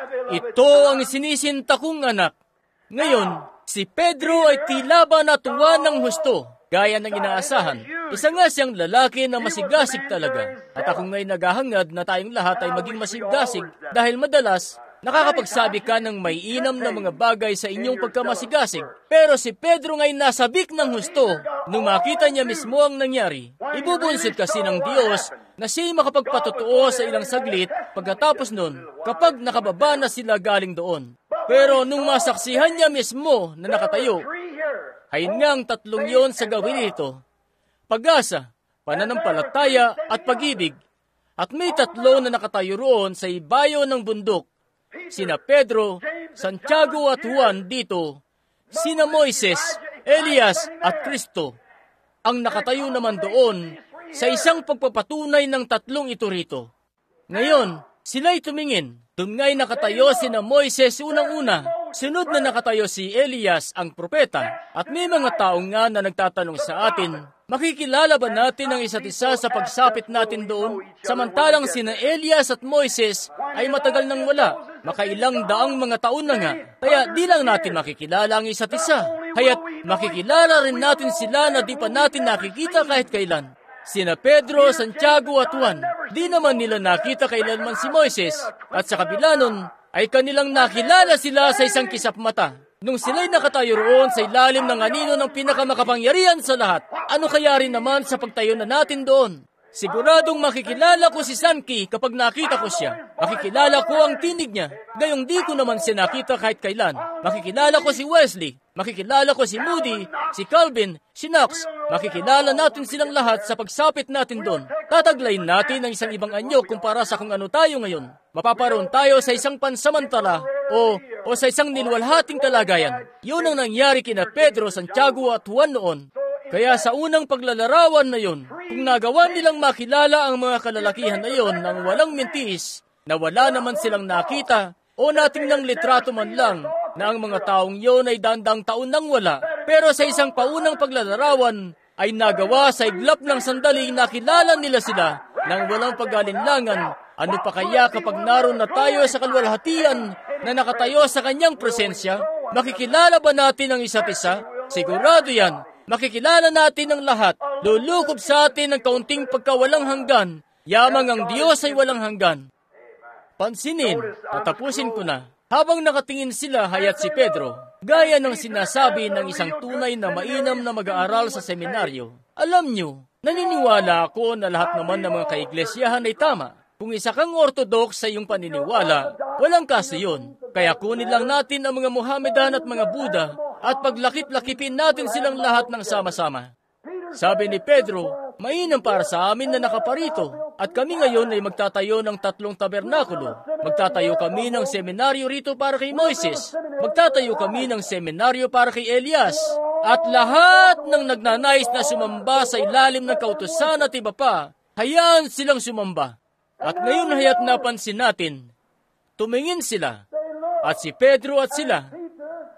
ito ang sinisinta kong anak. Ngayon, si Pedro ay tila ba natuwa ng husto, gaya ng inaasahan. Isa nga siyang lalaki na masigasig talaga. At ako nga'y naghahangad na tayong lahat ay maging masigasig dahil madalas, nakakapagsabi ka ng may inam na mga bagay sa inyong pagkamasigasig. Pero si Pedro nga'y nasabik ng husto nung makita niya mismo ang nangyari. Ibubunsid kasi ng Diyos na siya'y makapagpatotoo sa ilang saglit pagkatapos nun kapag nakababa na sila galing doon. Pero nung masaksihan niya mismo na nakatayo, hayin nga ang 3 yon sa gawin ito, pag-asa, pananampalataya at pag-ibig. At may 3 na nakatayo roon sa ibayo ng bundok, sina Pedro, Santiago at Juan dito, sina Moises, Elias at Kristo. Ang nakatayo naman doon sa isang pagpapatunay ng 3 ito rito. Ngayon, sila'y tumingin. Doon nga'y nakatayo sina Moises unang-una. Sunod na nakatayo si Elias ang propeta. At may mga tao nga na nagtatanong sa atin, makikilala ba natin ang isa't isa sa pagsapit natin doon? Samantalang sina Elias at Moises ay matagal nang wala. Makailang daang mga taon na nga. Kaya di lang natin makikilala ang isa't isa. Kaya't makikilala rin natin sila na di pa natin nakikita kahit kailan. Sina Pedro, Santiago at Juan, di naman nila nakita kailanman si Moises. At sa kabila nun, ay kanilang nakilala sila sa isang kisap mata. Nung sila'y nakatayo roon sa ilalim ng anino ng pinakamakapangyarihan sa lahat, ano kaya rin naman sa pagtayo na natin doon? Siguradong makikilala ko si Sanki kapag nakita ko siya. Makikilala ko ang tinig niya. Gayong di ko naman siya nakita kahit kailan. Makikilala ko si Wesley. Makikilala ko si Moody, si Calvin, si Knox. Makikilala natin silang lahat sa pagsapit natin doon. Tataglayin natin ang isang ibang anyo kumpara sa kung ano tayo ngayon. Mapaparoon tayo sa isang pansamantala o sa isang niluwalhating kalagayan. Yun ang nangyari kina Pedro, Santiago at Juan noon. Kaya sa unang paglalarawan na yon, kung nagawa nilang makilala ang mga kalalakihan na yon nang walang mintis, na wala naman silang nakita o natingnan litrato man lang na ang mga taong yon ay dandang taon nang wala, pero sa isang paunang paglalarawan ay nagawa sa iglap ng sandali nakilala nila sila nang walang pag-alinlangan. Ano pa kaya kapag naroon na tayo sa kalwalhatian na nakatayo sa kanyang presensya? Makikilala ba natin ang isa't isa? Sigurado yan. Makikilala natin ang lahat. Lulukob sa atin ang kaunting pagkawalang hanggan. Yamang ang Diyos ay walang hanggan. Pansinin, tatapusin ko na. Habang nakatingin sila hayat si Pedro, gaya ng sinasabi ng isang tunay na mainam na mag-aaral sa seminaryo. Alam nyo, naniniwala ako na lahat naman ng mga kaiglesiyahan ay tama. Kung isa kang orthodox sa iyong paniniwala, walang kaso yun. Kaya kunin lang natin ang mga Mohammedan at mga Buddha at paglakip-lakipin natin silang lahat ng sama-sama. Sabi ni Pedro, mainam para sa amin na nakaparito. At kami ngayon ay magtatayo ng 3 tabernakulo. Magtatayo kami ng seminaryo rito para kay Moises. Magtatayo kami ng seminaryo para kay Elias. At lahat ng nagnanais na sumamba sa ilalim ng kautusan at iba pa, hayaan silang sumamba. At ngayon hayat napansin natin, tumingin sila, at si Pedro at sila,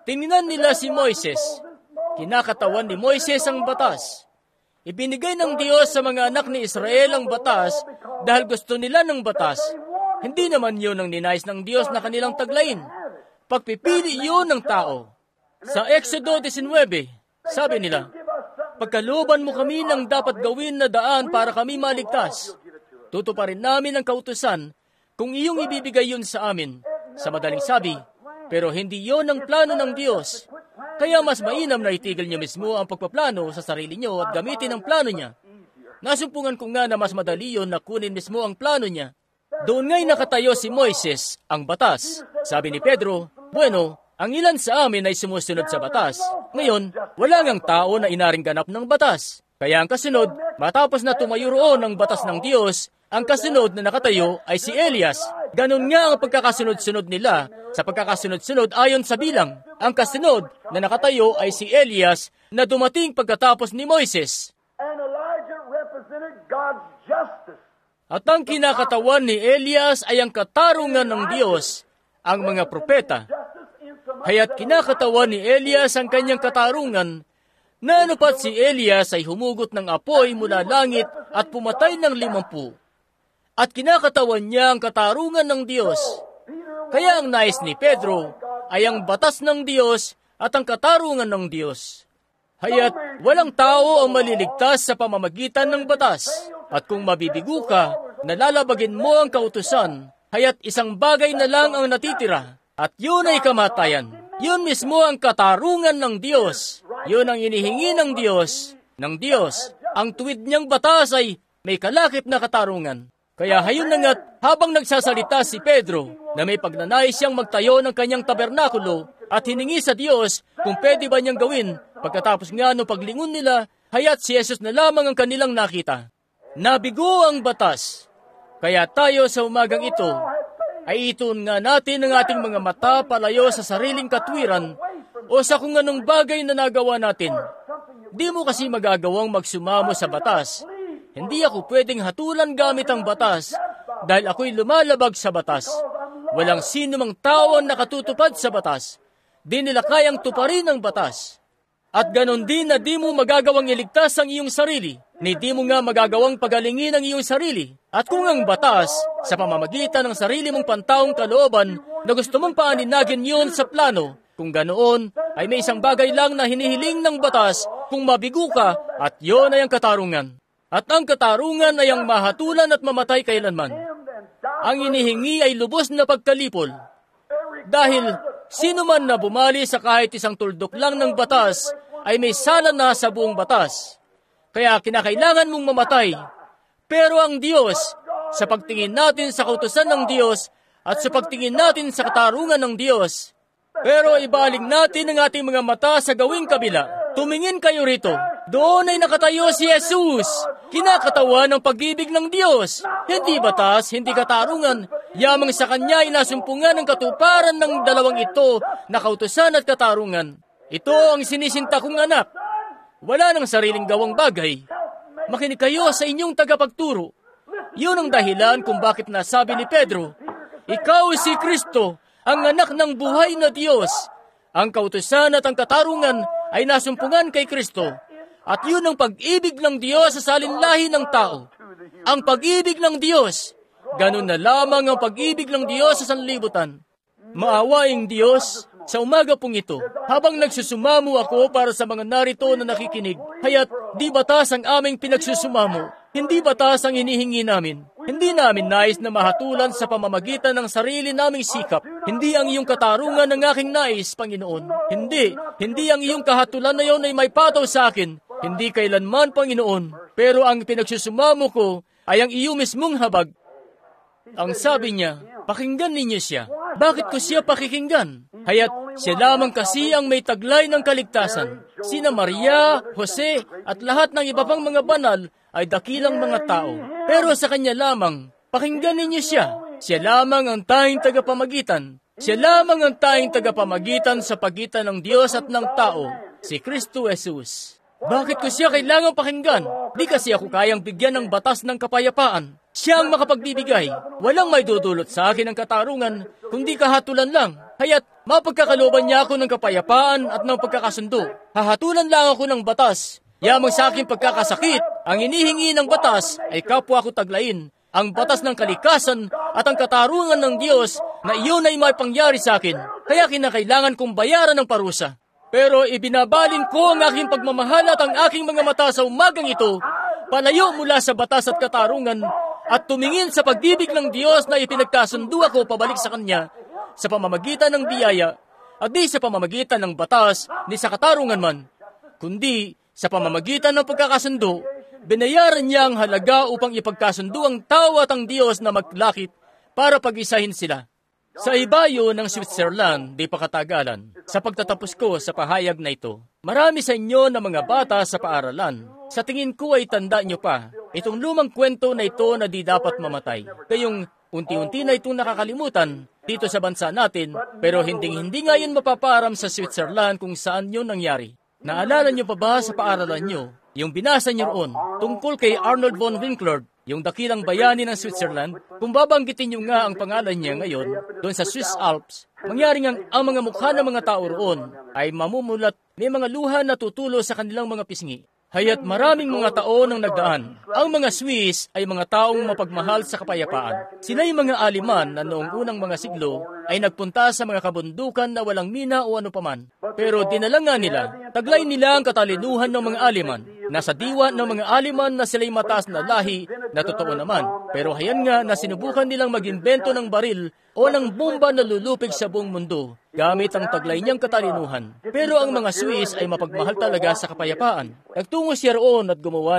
Tingnan nila si Moises. Kinakatawan ni Moises ang batas. Ibinigay ng Diyos sa mga anak ni Israel ang batas dahil gusto nila ng batas. Hindi naman yun ang ninais ng Diyos na kanilang taglayin. Pagpipili yun ng tao. Sa Exodo 19, sabi nila, pagkalooban mo kami ng dapat gawin na daan para kami maligtas. Tutuparin namin ang kautusan kung iyong ibibigay yun sa amin. Sa madaling sabi, pero hindi yun ang plano ng Diyos. Kaya mas mainam na itigil niyo mismo ang pagpaplano sa sarili niyo at gamitin ang plano niya. Nasumpungan ko nga na mas madali yun na kunin mismo ang plano niya. Doon nga'y nakatayo si Moises, ang batas. Sabi ni Pedro, bueno, ang ilan sa amin ay sumusunod sa batas. Ngayon, wala ngang tao na inaring ganap ng batas. Kaya ang kasunod, matapos na tumayo roon ang batas ng Diyos, ang kasunod na nakatayo ay si Elias. Ganon nga ang pagkakasunod-sunod nila. Sa pagkakasunod-sunod ayon sa bilang, ang kasunod na nakatayo ay si Elias na dumating pagkatapos ni Moises. And Elijah represented God's justice. At ang kinakatawan ni Elias ay ang katarungan ng Diyos, ang mga propeta. Kaya't kinakatawan ni Elias ang kanyang katarungan, na anupat si Elias ay humugot ng apoy mula langit at pumatay ng 50. At kinakatawan niya ang katarungan ng Diyos. Kaya ang nais ni Pedro ay ang batas ng Diyos at ang katarungan ng Diyos. Haya't walang tao ang maliligtas sa pamamagitan ng batas. At kung mabibigo ka, nalalabagin mo ang kautusan, haya't isang bagay na lang ang natitira, at yun ay kamatayan. Yun mismo ang katarungan ng Diyos. Yun ang inihingi ng Diyos. Ang tuwid niyang batas ay may kalakip na katarungan. Kaya hayon na nga't habang nagsasalita si Pedro na may pagnanais siyang magtayo ng kanyang tabernakulo at hiningi sa Diyos kung pwede ba niyang gawin, pagkatapos nga no paglingon nila, haya't si Jesus na lamang ang kanilang nakita. Nabigo ang batas. Kaya tayo sa umagang ito, ay ituon nga natin ang ating mga mata palayo sa sariling katwiran o sa kung anong bagay na nagawa natin. Di mo kasi magagawang magsumamo sa batas. Hindi ako pwedeng hatulan gamit ang batas dahil ako'y lumalabag sa batas. Walang sino mang tao ang nakatutupad sa batas. Di nila kayang tuparin ang batas. At ganon din na di mo magagawang iligtas ang iyong sarili, ni di mo nga magagawang pagalingin ang iyong sarili. At kung ang batas, sa pamamagitan ng sarili mong pantaong kalooban, na gusto mong paaninagin yun sa plano, kung ganoon, ay may isang bagay lang na hinihiling ng batas kung mabigo ka, at yun ay ang katarungan. At ang katarungan ay ang mahatulan at mamatay kailanman. Ang inihingi ay lubos na pagkalipol. Dahil sino man na bumali sa kahit isang tuldok lang ng batas, ay may sala na sa buong batas. Kaya kinakailangan mong mamatay. Pero ang Diyos, sa pagtingin natin sa kautusan ng Diyos at sa pagtingin natin sa katarungan ng Diyos, pero ibaling natin ang ating mga mata sa gawing kabila. Tumingin kayo rito. Doon ay nakatayo si Jesus. Kinakatawan ng pag-ibig ng Diyos. Hindi batas, hindi katarungan. Yamang sa Kanya ay nasumpungan ang katuparan ng dalawang ito na kautusan at katarungan. Ito ang sinisinta kong anak. Wala nang sariling gawang bagay. Makinig kayo sa inyong tagapagturo. Yun ang dahilan kung bakit nasabi ni Pedro, ikaw si Kristo, ang anak ng buhay na Diyos. Ang kautusan at ang katarungan ay nasumpungan kay Kristo. At yun ang pag-ibig ng Diyos sa salinlahi ng tao. Ang pag-ibig ng Diyos. Ganun na lamang ang pag-ibig ng Diyos sa sanlibutan. Maawaing Diyos, sa umaga pong ito, habang nagsusumamo ako para sa mga narito na nakikinig, haya't di batas ang aming pinagsusumamo. Hindi batas ang hinihingi namin. Hindi namin nais na mahatulan sa pamamagitan ng sarili naming sikap. Hindi ang iyong katarungan ng aking nais, Panginoon. Hindi ang iyong kahatulan na yon ay may pataw sa akin. Hindi kailanman, Panginoon. Pero ang pinagsusumamo ko ay ang iyo mismong habag. Ang sabi niya, pakinggan ninyo siya. Bakit ko siya pakikinggan? Haya't siya lamang kasi ang may taglay ng kaligtasan. Sina Maria, Jose, at lahat ng iba pang mga banal ay dakilang mga tao. Pero sa kanya lamang, pakinggan ninyo siya. Siya lamang ang tanging tagapamagitan. Siya lamang ang tanging tagapamagitan sa pagitan ng Diyos at ng tao, si Kristo Jesus. Bakit ko siya kailangang pakinggan? Di kasi ako kayang bigyan ng batas ng kapayapaan. Siya ang makapagbibigay. Walang may dudulot sa akin ng katarungan, kundi kahatulan lang. Haya't mapagkakalooban niya ako ng kapayapaan at ng pagkakasundo. Hahatulan lang ako ng batas. Yamang sa aking pagkakasakit, ang inihingi ng batas ay kapwa ko taglayin. Ang batas ng kalikasan at ang katarungan ng Diyos na iyon ay may pangyari sa akin. Kaya kinakailangan kong bayaran ng parusa. Pero ibinabalin ko ang aking pagmamahal at ang aking mga mata sa umagang ito, palayo mula sa batas at katarungan, at tumingin sa pag-ibig ng Diyos na ipinagkasundo ako pabalik sa Kanya, sa pamamagitan ng biyaya, at di sa pamamagitan ng batas, ni sa katarungan man, kundi sa pamamagitan ng pagkakasundo. Binayaran niya ang halaga upang ipagkasundo ang tao at ang Diyos na maglakit para pag-isahin sila. Sa ibayo ng Switzerland, di pa katagalan, sa pagtatapos ko sa pahayag na ito, marami sa inyo na mga bata sa paaralan. Sa tingin ko ay tanda nyo pa, itong lumang kwento na ito na di dapat mamatay. Kayong unti-unti na itong nakakalimutan dito sa bansa natin, pero hindi nga yun mapaparam sa Switzerland kung saan yun nangyari. Naalala nyo pa ba sa paaralan nyo, yung binasa nyo roon, tungkol kay Arnold von Winklord, yung dakilang bayani ng Switzerland? Kung babanggitin nyo nga ang pangalan niya ngayon, doon sa Swiss Alps, mangyari ngang ang mga mukha ng mga tao roon ay mamumulat, may mga luha na tutulo sa kanilang mga pisngi. Haya't maraming mga taon ang nagdaan. Ang mga Swiss ay mga taong mapagmahal sa kapayapaan. Sila'y mga Aleman na noong unang mga siglo ay nagpunta sa mga kabundukan na walang mina o ano paman. Pero dinala nga nila, taglay nila ang katalinuhan ng mga Aleman. Nasa diwa ng mga Aleman na sila'y mataas na lahi na totoo naman. Pero hayan nga na sinubukan nilang mag-imbento ng baril o ng bomba na lulupig sa buong mundo gamit ang taglay niyang katalinuhan. Pero ang mga Swiss ay mapagmahal talaga sa kapayapaan. Nagtungo siya roon at kumuha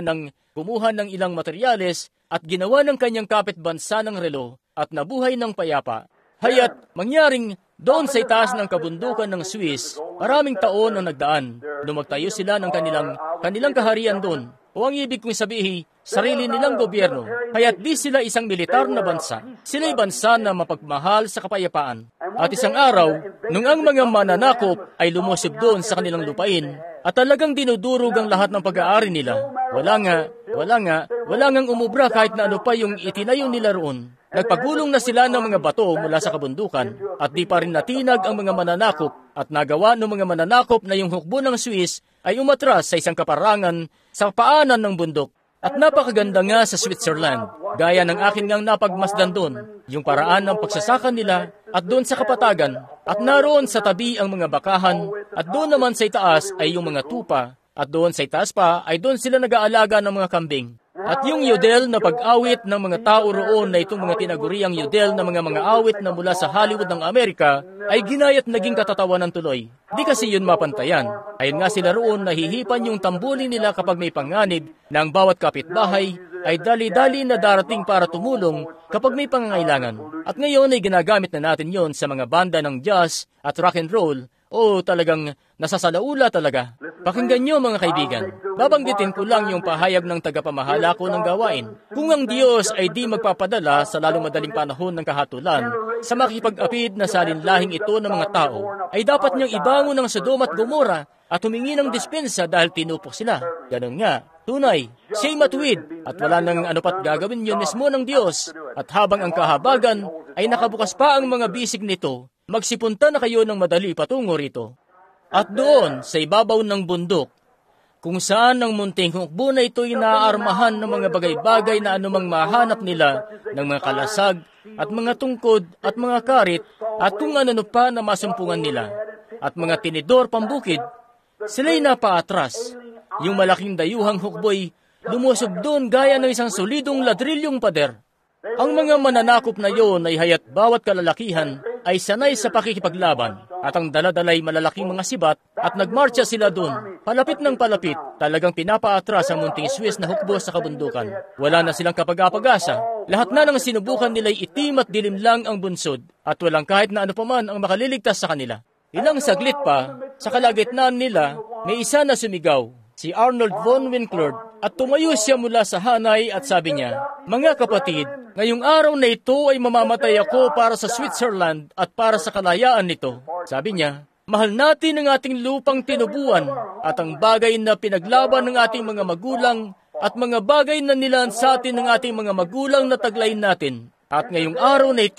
ng ilang materyales at ginawa ng kanyang kapitbansa ng relo at nabuhay ng payapa. Haya't mangyaring doon sa itaas ng kabundukan ng Swiss, maraming taon ang nagdaan. Lumagtayo sila ng kanilang kaharian doon. O ang ibig kong sabihin, sarili nilang gobyerno. Kaya't di sila isang militar na bansa. Sila'y bansa na mapagmahal sa kapayapaan. At isang araw, nung ang mga mananakop ay lumusob doon sa kanilang lupain, at talagang dinudurog ang lahat ng pag-aari nila, wala nga umubra kahit na ano pa yung itinayo nila roon. Nagpagulong na sila ng mga bato mula sa kabundukan, at di pa rin natinag ang mga mananakop, at nagawa ng mga mananakop na yung hukbo ng Swiss ay umatras sa isang kaparangan sa paanan ng bundok. At napakaganda nga sa Switzerland, gaya ng akin ngang napagmasdan doon, yung paraan ng pagsasaka nila, at doon sa kapatagan, at naroon sa tabi ang mga bakahan, at doon naman sa itaas ay yung mga tupa, at doon sa itaas pa ay doon sila nag-aalaga ng mga kambing. At yung yodel na pag-awit ng mga tao roon na itong mga tinaguriang yodel na mga awit na mula sa Hollywood ng Amerika ay ginayat naging katatawanan tuloy. Di kasi yun mapantayan. Ayun nga sila roon nahihipan yung tambuli nila kapag may panganib na ang bawat kapitbahay ay dali-dali na darating para tumulong kapag may pangangailangan. At ngayon ay ginagamit na natin yon sa mga banda ng jazz at rock and roll. O talagang nasasalaula talaga. Pakinggan nyo mga kaibigan. Babanggitin ko lang yung pahayag ng tagapamahala ko ng gawain. Kung ang Diyos ay di magpapadala sa lalong madaling panahon ng kahatulan, sa makipag-apid na salinlahing ito ng mga tao, ay dapat niyang ibangon ng Sodom at Gomora at humingi ng dispensa dahil tinupok sila. Ganun nga. Tunay, siya'y matuwid at wala nang anupat gagawin yun mismo ng Diyos. At habang ang kahabagan ay nakabukas pa ang mga bisig nito, magsipunta na kayo ng madali patungo rito. At doon, sa ibabaw ng bundok, kung saan ang munting hukbo na ito'y naaarmahan ng mga bagay-bagay na anumang mahanap nila ng mga kalasag at mga tungkod at mga karit at kung ano pa na masumpungan nila at mga tinidor pambukid, sila'y napaatras. Yung malaking dayuhang hukbo'y lumusob doon gaya ng isang solidong ladrilyong pader. Ang mga mananakop na yon ay hayat bawat kalalakihan ay sanay sa pakikipaglaban at ang daladalay malalaking mga sibat at nagmarcha sila doon. Palapit ng palapit, talagang pinapaatras ang munting Swiss na hukbo sa kabundukan. Wala na silang kapag-apag-asa. Lahat na ng sinubukan nila'y itim at dilim lang ang bunsod at walang kahit na ano paman ang makaliligtas sa kanila. Ilang saglit pa, sa kalagitnaan nila, may isa na sumigaw, si Arnold von Winklord, at tumayo siya mula sa hanay at sabi niya, "Mga kapatid, ngayong araw na ito ay mamamatay ako para sa Switzerland at para sa kalayaan nito." Sabi niya, "Mahal natin ang ating lupang tinubuan at ang bagay na pinaglaban ng ating mga magulang at mga bagay na nilaan sa atin ng ating mga magulang na taglayin natin. At ngayong araw na ito,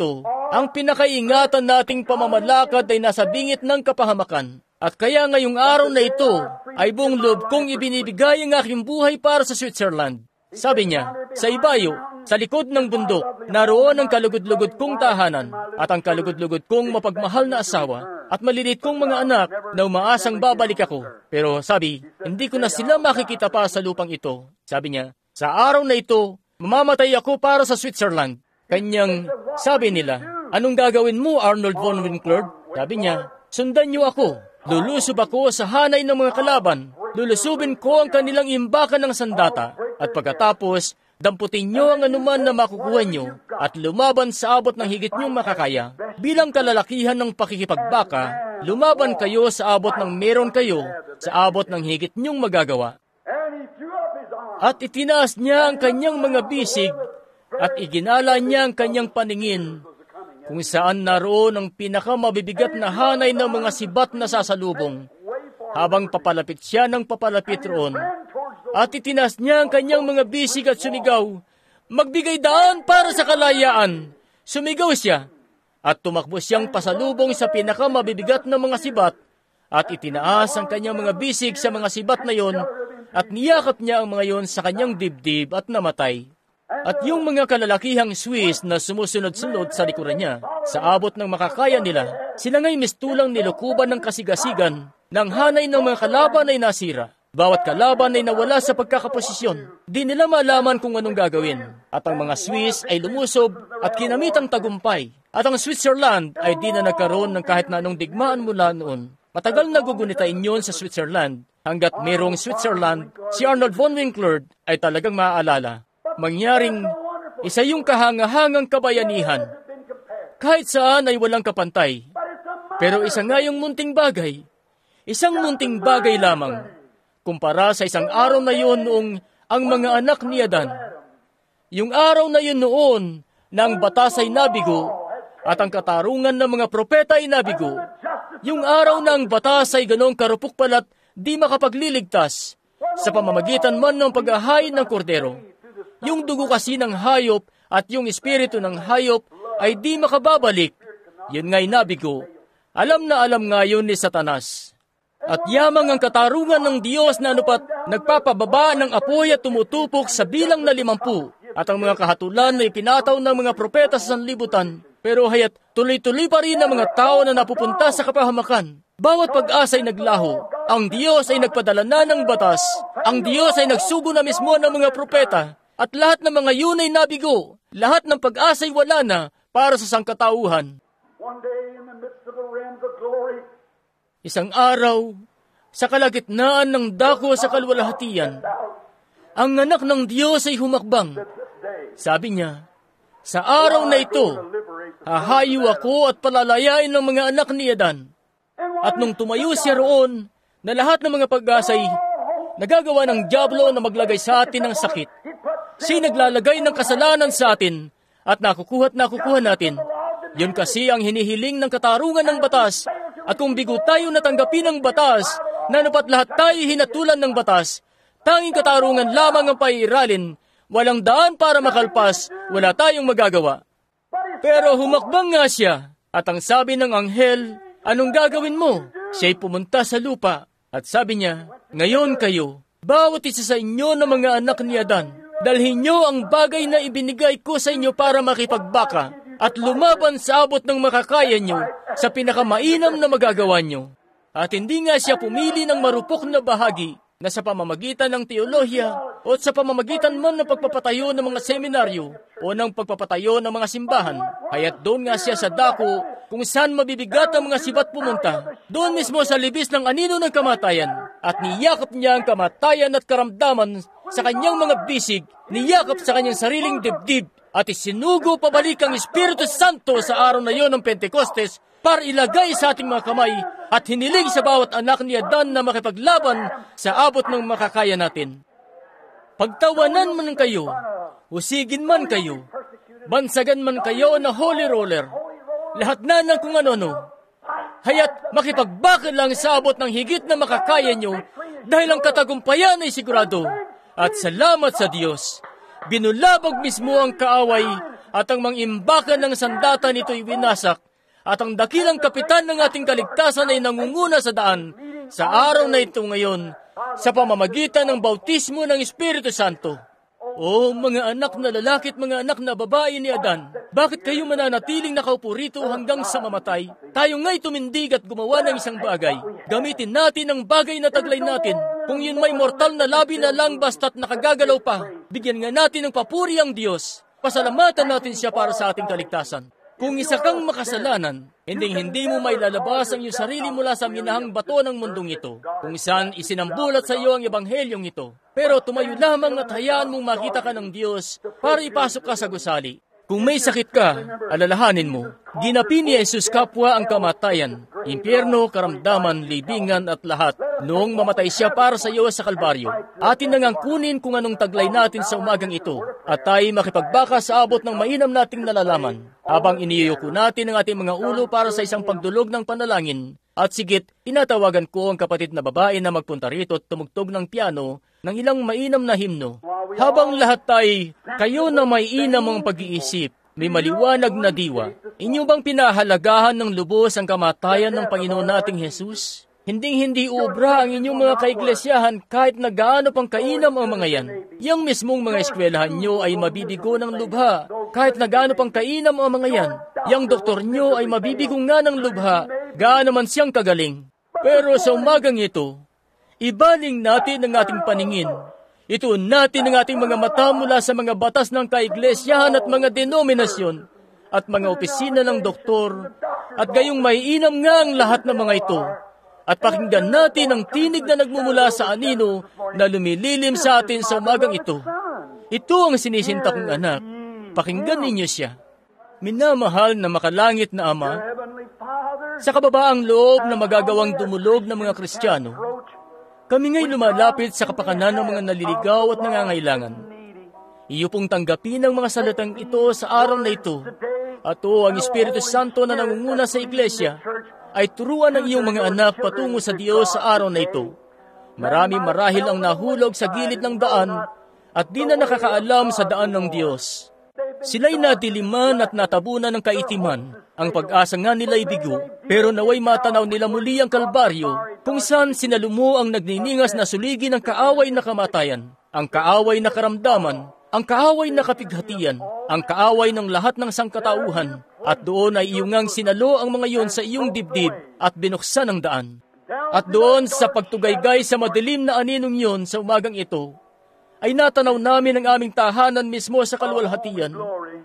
Ang pinakaingatan nating pamamalakad ay nasa bingit ng kapahamakan. At kaya ngayong araw na ito ay buong loob kong ibinibigay ang aking buhay para sa Switzerland. Sabi niya, sa ibayo, sa likod ng bundok, naroon ang kalugod-lugod kong tahanan at ang kalugod-lugod kong mapagmahal na asawa at malilit kong mga anak na umaasang babalik ako. Pero sabi, hindi ko na sila makikita pa sa lupang ito. Sabi niya, sa araw na ito, mamamatay ako para sa Switzerland. Kanyang sabi nila, anong gagawin mo, Arnold von Winkler? Sabi niya, sundan niyo ako. Lulusob ako sa hanay ng mga kalaban. Lulusubin ko ang kanilang imbakan ng sandata. At pagkatapos, damputin niyo ang anuman na makukuha niyo at lumaban sa abot ng higit niyong makakaya. Bilang kalalakihan ng pakikipagbaka, lumaban kayo sa abot ng meron kayo, sa abot ng higit niyong magagawa. At itinaas niya ang kanyang mga bisig at iginala niya ang kanyang paningin kung saan naroon ang pinakamabibigat na hanay ng mga sibat na sasalubong. Habang papalapit siya ng papalapit roon, at itinaas niya ang kanyang mga bisig at sumigaw, magbigay daan para sa kalayaan. Sumigaw siya, at tumakbo siyang pasalubong sa pinakamabibigat na mga sibat, at itinaas ang kanyang mga bisig sa mga sibat na yon, at niyakap niya ang mga yon sa kanyang dibdib at namatay. At yung mga kalalakihang Swiss na sumusunod-sunod sa likuran niya, sa abot ng makakaya nila, sila nga'y mistulang nilukuban ng kasigasigan ng hanay ng mga kalaban ay nasira. Bawat kalaban ay nawala sa pagkakaposisyon. Di nila malaman kung anong gagawin. At ang mga Swiss ay lumusob at kinamit ang tagumpay. At ang Switzerland ay di na nagkaroon ng kahit na anong digmaan mula noon. Matagal na gugunitain yun sa Switzerland. Hanggat mayroong Switzerland, si Arnold von Winkler ay talagang maaalala. Mangyaring isa yung kahangahangang kabayanihan. Kahit saan ay walang kapantay. Pero isa nga yung munting bagay. Isang munting bagay lamang. Kumpara sa isang araw na yun noong ang mga anak ni Adan. Yung araw na yun noon na ang batas ay nabigo at ang katarungan ng mga propeta ay nabigo. Yung araw na ang batas ay ganong karupok-palat di makapagliligtas sa pamamagitan man ng pag-ahayin ng kordero. Yung dugo kasi ng hayop at yung espiritu ng hayop ay di makababalik. Yun nga'y nabigo. Alam na alam nga yun ni Satanas. At yamang ang katarungan ng Diyos na anupat nagpapababa ng apoy at tumutupok sa bilang na 50. At ang mga kahatulan na ipinataw ng mga propeta sa sanlibutan. Pero hayat tuloy-tuloy pa rin ang mga tao na napupunta sa kapahamakan. Bawat pag-asa ay naglaho. Ang Diyos ay nagpadala na ng batas. Ang Diyos ay nagsugo na mismo ng mga propeta. At lahat ng mga yun ay nabigo. Lahat ng pag-asa ay wala na para sa sangkatauhan. Isang araw, sa kalagitnaan ng dako sa kalwalhatian, ang anak ng Diyos ay humakbang. Sabi niya, sa araw na ito, hahayo ako at palalayain ng mga anak ni Adan. At nung tumayo siya roon, na lahat ng mga pag-asa ay nagagawa ng dyablo na maglagay sa atin ng sakit. Siya'y naglalagay ng kasalanan sa atin at nakukuha natin. Yun kasi ang hinihiling ng katarungan ng batas. At kung bigo tayo natanggapin ng batas, na napat lahat tayo hinatulan ng batas, tanging katarungan lamang ang paiiralin, walang daan para makalpas, wala tayong magagawa. Pero humakbang nga siya, at ang sabi ng anghel, anong gagawin mo? Siya'y pumunta sa lupa, at sabi niya, ngayon kayo, bawat isa sa inyo na mga anak ni Adan, dalhin niyo ang bagay na ibinigay ko sa inyo para makipagbaka at lumaban sa abot ng makakaya niyo sa pinakamainam na magagawa niyo. At hindi nga siya pumili ng marupok na bahagi na sa pamamagitan ng teolohiya o sa pamamagitan man ng pagpapatayo ng mga seminaryo o ng pagpapatayo ng mga simbahan. Kaya't doon nga siya sa dako kung saan mabibigat ang mga sibat pumunta. Doon mismo sa libis ng anino ng kamatayan. At niyakap niya ang kamatayan at karamdaman sa kanyang mga bisig, niyakap sa kanyang sariling dibdib, at isinugo pabalik ang Espiritu Santo sa araw na yon ng Pentecostes para ilagay sa ating mga kamay at hiniling sa bawat anak ni Adan na makipaglaban sa abot ng makakaya natin. Pagtawanan man kayo, husigin man kayo, bansagan man kayo na holy roller, lahat na ng kung ano-ano, haya't makipagbakal lang sa abot ng higit na makakaya nyo dahil ang katagumpayan ay sigurado. At salamat sa Diyos, binulabog mismo ang kaaway at ang mangimbakan ng sandata nito'y winasak, at ang dakilang kapitan ng ating kaligtasan ay nangunguna sa daan sa araw na ito ngayon sa pamamagitan ng bautismo ng Espiritu Santo. O mga anak na lalaki at mga anak na babae ni Adan, bakit kayo mananatiling nakaupo rito hanggang sa mamatay? Tayo nga'y tumindig at gumawa ng isang bagay. Gamitin natin ang bagay na taglay natin. Kung yun may mortal na labi na lang basta't nakagagalaw pa, bigyan nga natin ng papuri ang Diyos. Pasalamatan natin siya para sa ating kaligtasan. Kung isa kang makasalanan, hindi mo mailalabas ang iyong sarili mula sa minahang bato ng mundong ito. Kung saan isinambulat sa iyo ang ebanghelyong ito. Pero tumayo lamang at hayaan mong makita ka ng Diyos para ipasok ka sa gusali. Kung may sakit ka, alalahanin mo, ginapi ni Jesus kapwa ang kamatayan, impyerno, karamdaman, libingan at lahat, noong mamatay siya para sa iyo sa Kalbaryo. Atin nang kunin kung anong taglay natin sa umagang ito, at tayo makipagbaka sa abot ng mainam nating nalalaman, habang iniyuko natin ang ating mga ulo para sa isang pagdulog ng panalangin. At sigit, tinatawagan ko ang kapatid na babae na magpunta rito at tumugtog ng piano ng ilang mainam na himno. Habang lahat tayo, kayo na may inam ang pag-iisip, may maliwanag na diwa, inyo bang pinahalagahan ng lubos ang kamatayan ng Panginoon nating Jesus? Hindi ubra ang inyong mga kaiglesia kahit na gaano pang kainam ang mga yan. Yang mismong mga eskwelahan nyo ay mabibigo ng lubha, kahit na gaano pang kainam ang mga yan. Yang doktor nyo ay mabibigo nga ng lubha, gaano man siyang kagaling. Pero sa umagang ito, ibaling natin ang ating paningin. Ituon natin ang ating mga mata mula sa mga batas ng kaiglesiyahan at mga denominasyon at mga opisina ng doktor, at gayong may inam nga ang lahat ng mga ito. At pakinggan natin ang tinig na nagmumula sa anino na lumililim sa atin sa umagang ito. Ito ang sinisinta kong anak. Pakinggan ninyo siya. Minamahal na makalangit na Ama, sa kababaang loob na magagawang dumulog ng mga Kristiyano, kami nga'y lumalapit sa kapakanan ng mga naliligaw at nangangailangan. Iyo pong tanggapin ang mga salitang ito sa araw na ito. At ang Espiritu Santo na nangunguna sa iglesia ay turuan ng iyong mga anak patungo sa Diyos sa araw na ito. Maraming marahil ang nahulog sa gilid ng daan at di na nakakaalam sa daan ng Diyos. Sila'y nadiliman at natabunan ng kaitiman. Ang pag-asa nga nila'y bigo, pero naway matanaw nila muli ang Kalbaryo, kung saan sinalumo ang nagniningas na suligi ng kaaway na kamatayan, ang kaaway na karamdaman, ang kaaway na kapighatian, ang kaaway ng lahat ng sangkatauhan, at doon ay iyong ngang sinalo ang mga iyon sa iyong dibdib at binuksan ang daan. At doon sa pagtugaygay sa madilim na aninong iyon sa umagang ito, ay natanaw namin ang aming tahanan mismo sa kalwalhatian.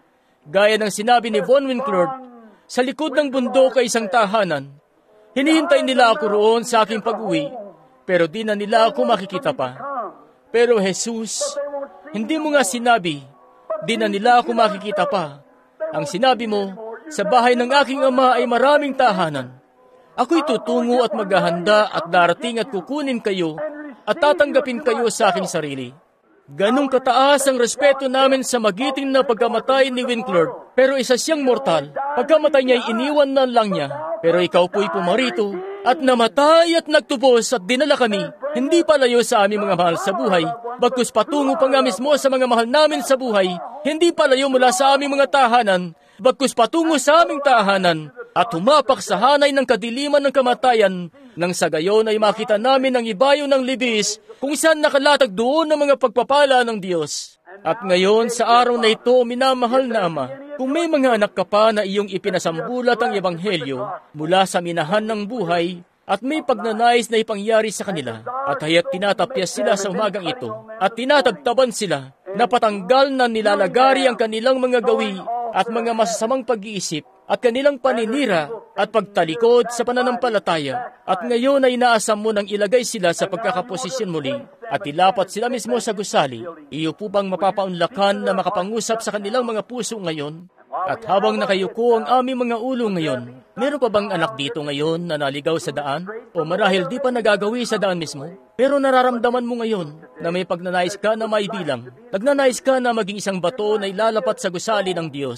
Gaya ng sinabi ni Von Winclord, sa likod ng bundok ay isang tahanan. Hinihintay nila ako roon sa aking pag-uwi, pero di na nila ako makikita pa. Pero Jesus, hindi mo nga sinabi, di na nila ako makikita pa. Ang sinabi mo, sa bahay ng aking ama ay maraming tahanan. Ako'y tutungo at maghahanda at darating at kukunin kayo at tatanggapin kayo sa aking sarili. Ganong kataas ang respeto namin sa magiting na pagkamatay ni Winclord, pero isa siyang mortal. Pagkamatay niya ay iniwan na lang niya, pero ikaw po'y pumarito at namatay at nagtubos at dinala kami, hindi palayo sa aming mga mahal sa buhay, bagkus patungo pa nga mismo sa mga mahal namin sa buhay, hindi palayo mula sa aming mga tahanan, bagkus patungo sa aming tahanan, at humapak sa hanay ng kadiliman ng kamatayan, nang sa gayon ay makita namin ang ibayo ng libis, kung saan nakalatag doon ang mga pagpapala ng Diyos. At ngayon, sa araw na ito, minamahal na Ama, kung may mga anak ka pa na iyong ipinasambulat ang Ebanghelyo mula sa minahan ng buhay, at may pagnanais na ipangyari sa kanila, at haya't tinatapyas sila sa umagang ito, at tinatagtaban sila, na patanggal na nilalagari ang kanilang mga gawi at mga masasamang pag-iisip, at kanilang paninira at pagtalikod sa pananampalataya. At ngayon ay inaasam mo nang ilagay sila sa pagkakaposisyon muli at ilapat sila mismo sa gusali. Iyo po bang mapapaunlakan na makapangusap sa kanilang mga puso ngayon? At habang nakayuko ang aming mga ulo ngayon, meron pa bang anak dito ngayon na naligaw sa daan? O marahil di pa nagagawi sa daan mismo? Pero nararamdaman mo ngayon na may pagnanais ka na maibilang. Nagnanais ka na maging isang bato na ilalapat sa gusali ng Diyos.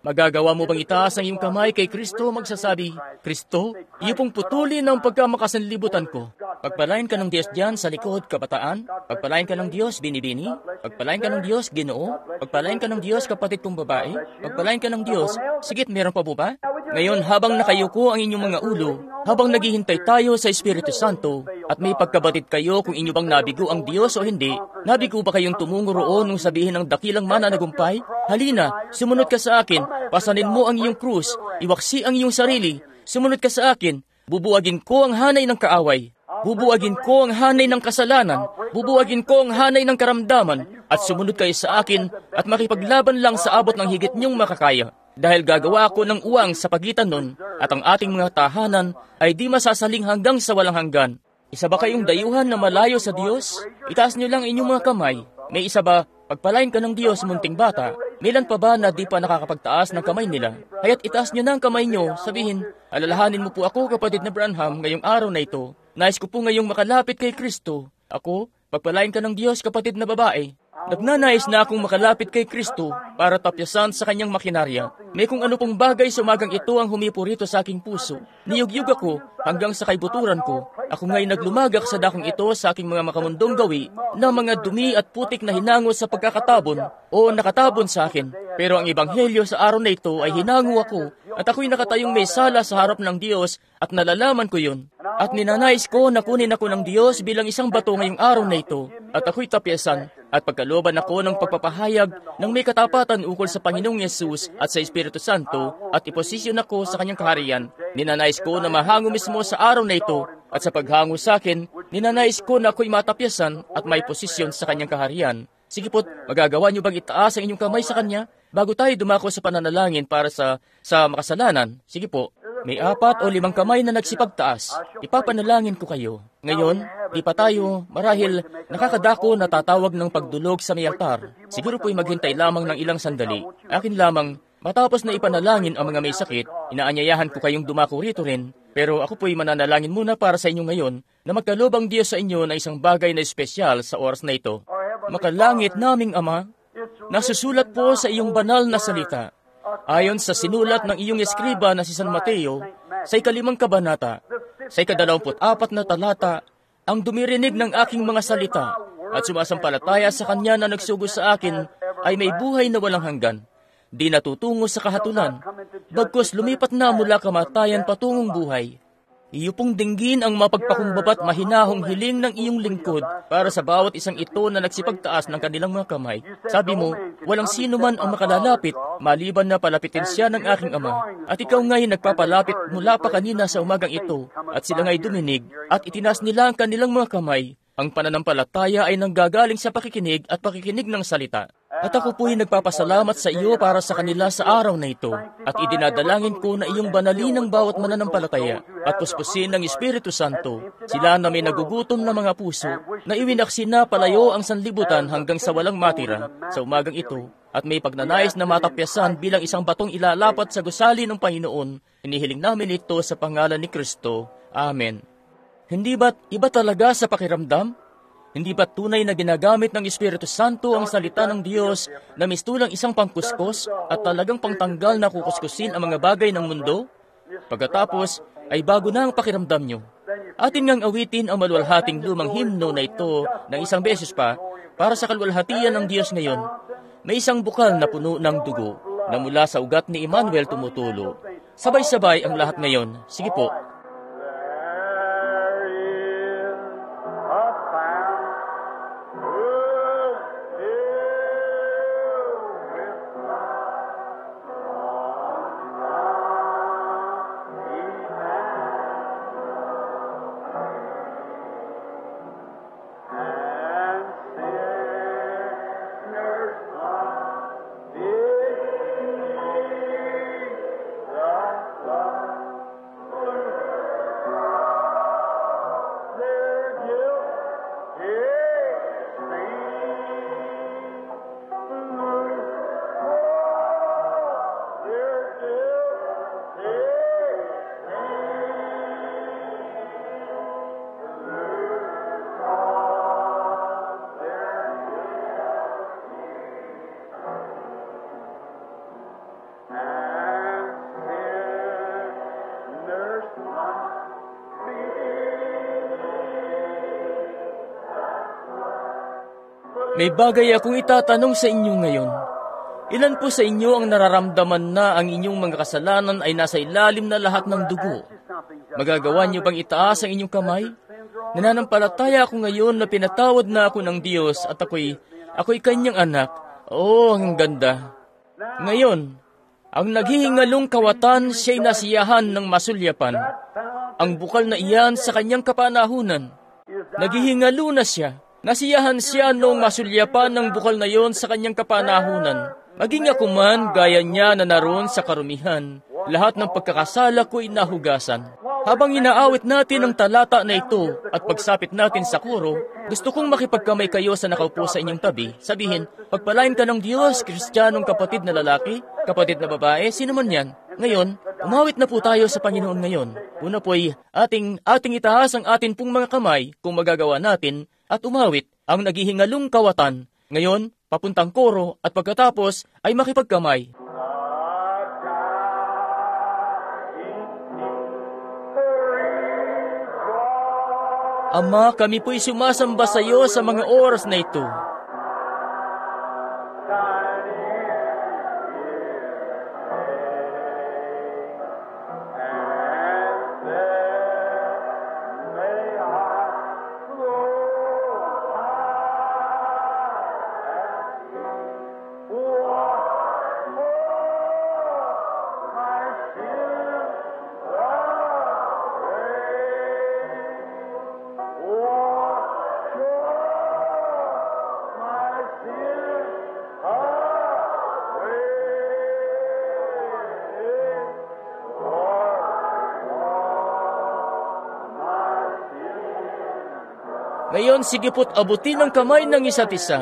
Magagawa mo bang itaas ang iyong kamay kay Kristo magsasabi, Kristo, iyo pong putulin ang pagkamakasanlibutan ko. Pagpalain ka ng Diyos diyan sa likod, kabataan. Pagpalain ka ng Diyos, binibini. Pagpalain ka ng Diyos, Ginoo. Pagpalain ka ng Diyos, kapatid kong babae. Pagpalain ka ng Diyos. Sigit, meron pa po ba? Ngayon, habang nakayuko ang inyong mga ulo, habang naghihintay tayo sa Espiritu Santo, at may pagkabatid kayo kung inyo bang nabigo ang Diyos o hindi, nabigo ba kayong tumungo roon nung sabihin ng dakilang mananagumpay? Halina, sumunod ka sa akin, pasanin mo ang iyong krus, iwaksi ang iyong sarili, sumunod ka sa akin, bubuwagin ko ang hanay ng kaaway, bubuwagin ko ang hanay ng kasalanan, bubuwagin ko ang hanay ng karamdaman, at sumunod kayo sa akin at makipaglaban lang sa abot ng higit niyong makakaya. Dahil gagawa ako ng uwang sa pagitan nun, at ang ating mga tahanan ay di masasaling hanggang sa walang hanggan. Isa ba kayong dayuhan na malayo sa Diyos? Itaas niyo lang inyong mga kamay. May isa ba, pagpalain ka ng Diyos, munting bata? Milan pa ba na di pa nakakapagtaas ng kamay nila? Kaya't itaas niyo na ang kamay niyo, sabihin, alalahanin mo po ako, kapatid na Branham, ngayong araw na ito. Nais ko po ngayong makalapit kay Kristo. Ako, pagpalain ka ng Diyos, kapatid na babae. Nagnanais na akong makalapit kay Kristo para tapyasan sa kanyang makinarya. May kung ano pong bagay sa umagang ito ang humipurito sa aking puso. Niyugyug ako hanggang sa kaibuturan ko. Ako nga'y naglumagak sa dakong ito sa aking mga makamundong gawi na mga dumi at putik na hinango sa pagkakatabon o nakatabon sa akin. Pero ang ebanghelyo sa araw na ito ay hinango ako at ako'y nakatayong may sala sa harap ng Diyos at nalalaman ko yun. At ninanais ko na kunin ako ng Diyos bilang isang bato ngayong araw na ito at ako'y tapyasan at pagkalooban ako ng pagpapahayag ng may katapatan ukol sa Panginoong Yesus at sa Espiritu Santo at iposisyon ako sa kanyang kaharian. Ninanais ko na mahango mismo sa araw na ito at sa paghango sa akin, ninanais ko na ako'y matapyasan at may posisyon sa kanyang kaharian. Sige po't, magagawa niyo bang itaas ang inyong kamay sa kanya bago tayo dumako sa pananalangin para sa makasalanan? Sige po. May 4 o 5 kamay na nagsipagtaas. Ipapanalangin ko kayo. Ngayon, di pa tayo, marahil, nakakadako na tatawag ng pagdulog sa may altar. Siguro po'y maghintay lamang ng ilang sandali. Akin lamang, matapos na ipanalangin ang mga may sakit, inaanyayahan ko kayong dumako rito rin. Pero ako po'y mananalangin muna para sa inyo ngayon na magkaloob ang Diyos sa inyo na isang bagay na espesyal sa oras na ito. Makalangit naming Ama, nasusulat po sa iyong banal na salita. Ayon sa sinulat ng iyong eskriba na si San Mateo, sa 5 kabanata, sa 24 na talata, ang dumirinig ng aking mga salita at sumasampalataya sa kanya na nagsugo sa akin ay may buhay na walang hanggan. Di natutungo sa kahatulan, bagkus lumipat na mula kamatayan patungong buhay. Iyo pong dinggin ang mapagpakumbaba at mahinahong hiling ng iyong lingkod para sa bawat isang ito na nagsipagtaas ng kanilang mga kamay. Sabi mo, walang sino man ang makalalapit, maliban na palapitin siya ng aking Ama. At ikaw nga'y nagpapalapit mula pa kanina sa umagang ito, at sila nga'y duminig, at itinas nila ang kanilang mga kamay. Ang pananampalataya ay nanggagaling sa pakikinig at pakikinig ng salita. At ako po'y nagpapasalamat sa iyo para sa kanila sa araw na ito. At idinadalangin ko na iyong banalin ang bawat mananampalataya at puspusin ng Espiritu Santo. Sila na may nagugutom na mga puso, na iwinaksi na palayo ang sanlibutan hanggang sa walang matira sa umagang ito. At may pagnanais na matapyasan bilang isang batong ilalapat sa gusali ng Panginoon. Hinihiling namin ito sa pangalan ni Kristo. Amen. Hindi ba't iba talaga sa pakiramdam? Hindi ba't tunay na ginagamit ng Espiritu Santo ang salita ng Diyos na mistulang isang pangkuskos at talagang pangtanggal na kukuskusin ang mga bagay ng mundo? Pagkatapos ay bago na ang pakiramdam nyo. Atin ngang awitin ang maluwalhating lumang himno na ito ng isang beses pa para sa kaluwalhatian ng Diyos ngayon. May isang bukal na puno ng dugo na mula sa ugat ni Emmanuel tumutulo. Sabay-sabay ang lahat ngayon. Sige po. May bagay akong itatanong sa inyo ngayon. Ilan po sa inyo ang nararamdaman na ang inyong mga kasalanan ay nasa ilalim na lahat ng dugo? Magagawa niyo bang itaas ang inyong kamay? Nananampalataya ako ngayon na pinatawad na ako ng Diyos at ako'y kanyang anak. Oh, ang ganda. Ngayon, ang naghihingalong kawatan siya'y nasiyahan ng masulyapan. Ang bukal na iyan sa kanyang kapanahunan. Naghihingalo na siya. Nasiyahan siya noong masulyapan ng bukal na iyon sa kanyang kapanahunan. Maging ako man, gaya niya na naroon sa karumihan, lahat ng pagkakasala ko'y nahugasan. Habang inaawit natin ang talata na ito at pagsapit natin sa koro, gusto kong makipagkamay kayo sa nakaupo sa inyong tabi. Sabihin, pagpalain ka ng Diyos, Kristiyanong kapatid na lalaki, kapatid na babae, sino man yan. Ngayon, umawit na po tayo sa Panginoon ngayon. Una po'y ating itaas ang atin pong mga kamay kung magagawa natin at umawit ang naghihingalong kawatan. Ngayon, papuntang koro at pagkatapos ay makipagkamay. Ama, kami po'y sumasamba sa iyo sa mga oras na ito. Ngayon, sige po't abutin ang kamay ng isa't isa.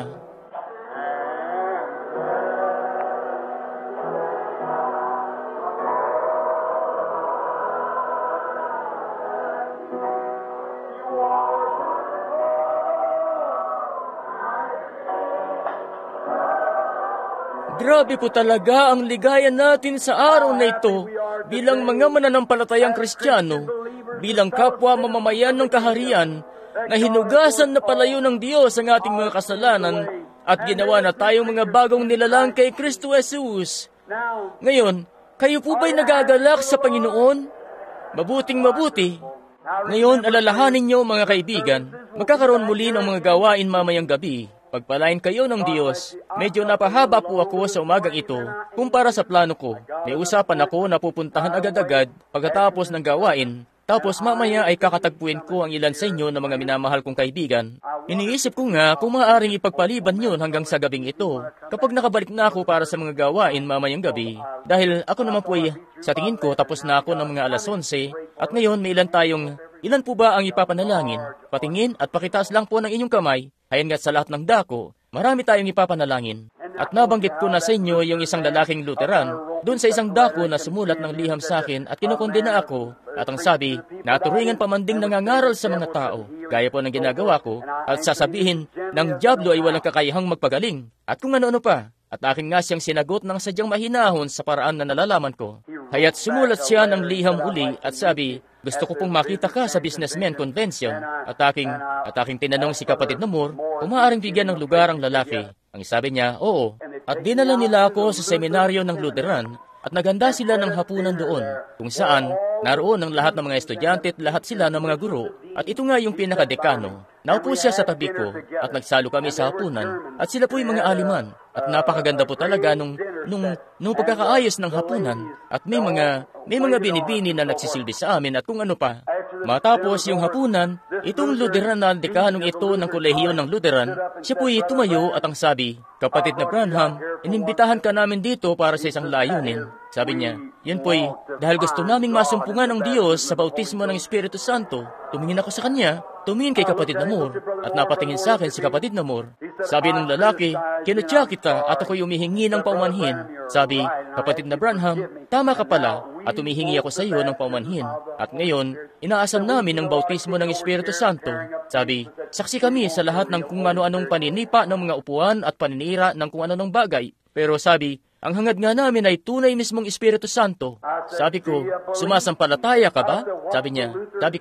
Grabe po talaga ang ligaya natin sa araw na ito bilang mga mananampalatayang Kristiyano, bilang kapwa mamamayan ng kaharian, na hinugasan na palayo ng Diyos ang ating mga kasalanan at ginawa na tayong mga bagong nilalang kay Kristo Jesus. Ngayon, kayo po ba'y nagagalak sa Panginoon? Mabuting mabuti. Ngayon, alalahanin niyo mga kaibigan, magkakaroon muli ng mga gawain mamayang gabi. Pagpalain kayo ng Diyos. Medyo napahaba po ako sa umagang ito kumpara sa plano ko. May usapan ako na pupuntahan agad-agad pagkatapos ng gawain. Tapos mamaya ay kakatagpuin ko ang ilan sa inyo na mga minamahal kong kaibigan. Iniisip ko nga kung maaaring ipagpaliban yun hanggang sa gabing ito kapag nakabalik na ako para sa mga gawain mamayang gabi. Dahil ako naman po ay, sa tingin ko, tapos na ako ng mga alas 11 at ngayon may ilan po ba ang ipapanalangin? Patingin at pakitaas lang po ng inyong kamay. Hayan nga sa lahat ng dako, marami tayong ipapanalangin. At nabanggit ko na sa inyo yung isang lalaking Lutheran doon sa isang dako na sumulat ng liham sa akin at kinukondena ako. At ang sabi, naturingan pa man ding nangangaral sa mga tao, gaya po ng ginagawa ko, at sasabihin ng dyablo ay walang kakayahang magpagaling. At kung ano-ano pa, at akin nga siyang sinagot ng sadyang mahinahon sa paraan na nalalaman ko. Haya't sumulat siya ng liham uli at sabi, gusto ko pong makita ka sa businessman convention. At aking tinanong si kapatid na Moore kung maaaring bigyan ng lugar ang lalaki. Ang sabi niya, oo. At dinala nila ako sa seminaryo ng Lutheran at naganda sila ng hapunan doon, kung saan naroon ang lahat ng mga estudyante at lahat sila ng mga guro. At ito nga yung pinakadekano. Naupo siya sa tabi ko at nagsalo kami sa hapunan at sila po'y mga aliman. At napakaganda po talaga nung pagkakaayos ng hapunan at may mga binibini na nagsisilbi sa amin at kung ano pa. Matapos yung hapunan, itong Lutheran na dekanong ito ng kolehiyo ng Lutheran, siya po'y tumayo at ang sabi, kapatid na Branham, inimbitahan ka namin dito para sa isang layunin. Sabi niya, yan po'y dahil gusto naming masumpungan ng Diyos sa bautismo ng Espiritu Santo. Tumingin ako sa kanya, tumingin kay kapatid na Moore, at napatingin sa akin si kapatid na Moore. Sabi ng lalaki, kinutya kita at ako'y umihingi ng paumanhin. Sabi, kapatid na Branham, tama ka pala, at umihingi ako sa iyo ng paumanhin. At ngayon, inaasam namin ng bautismo ng Espiritu Santo. Sabi, saksi kami sa lahat ng kung ano-anong paninipa ng mga upuan at paninira ng kung ano-anong bagay. Pero sabi, ang hangad nga namin ay tunay mismong Espiritu Santo. Sabi ko, sumasampalataya ka ba? Sabi niya, sabi ko,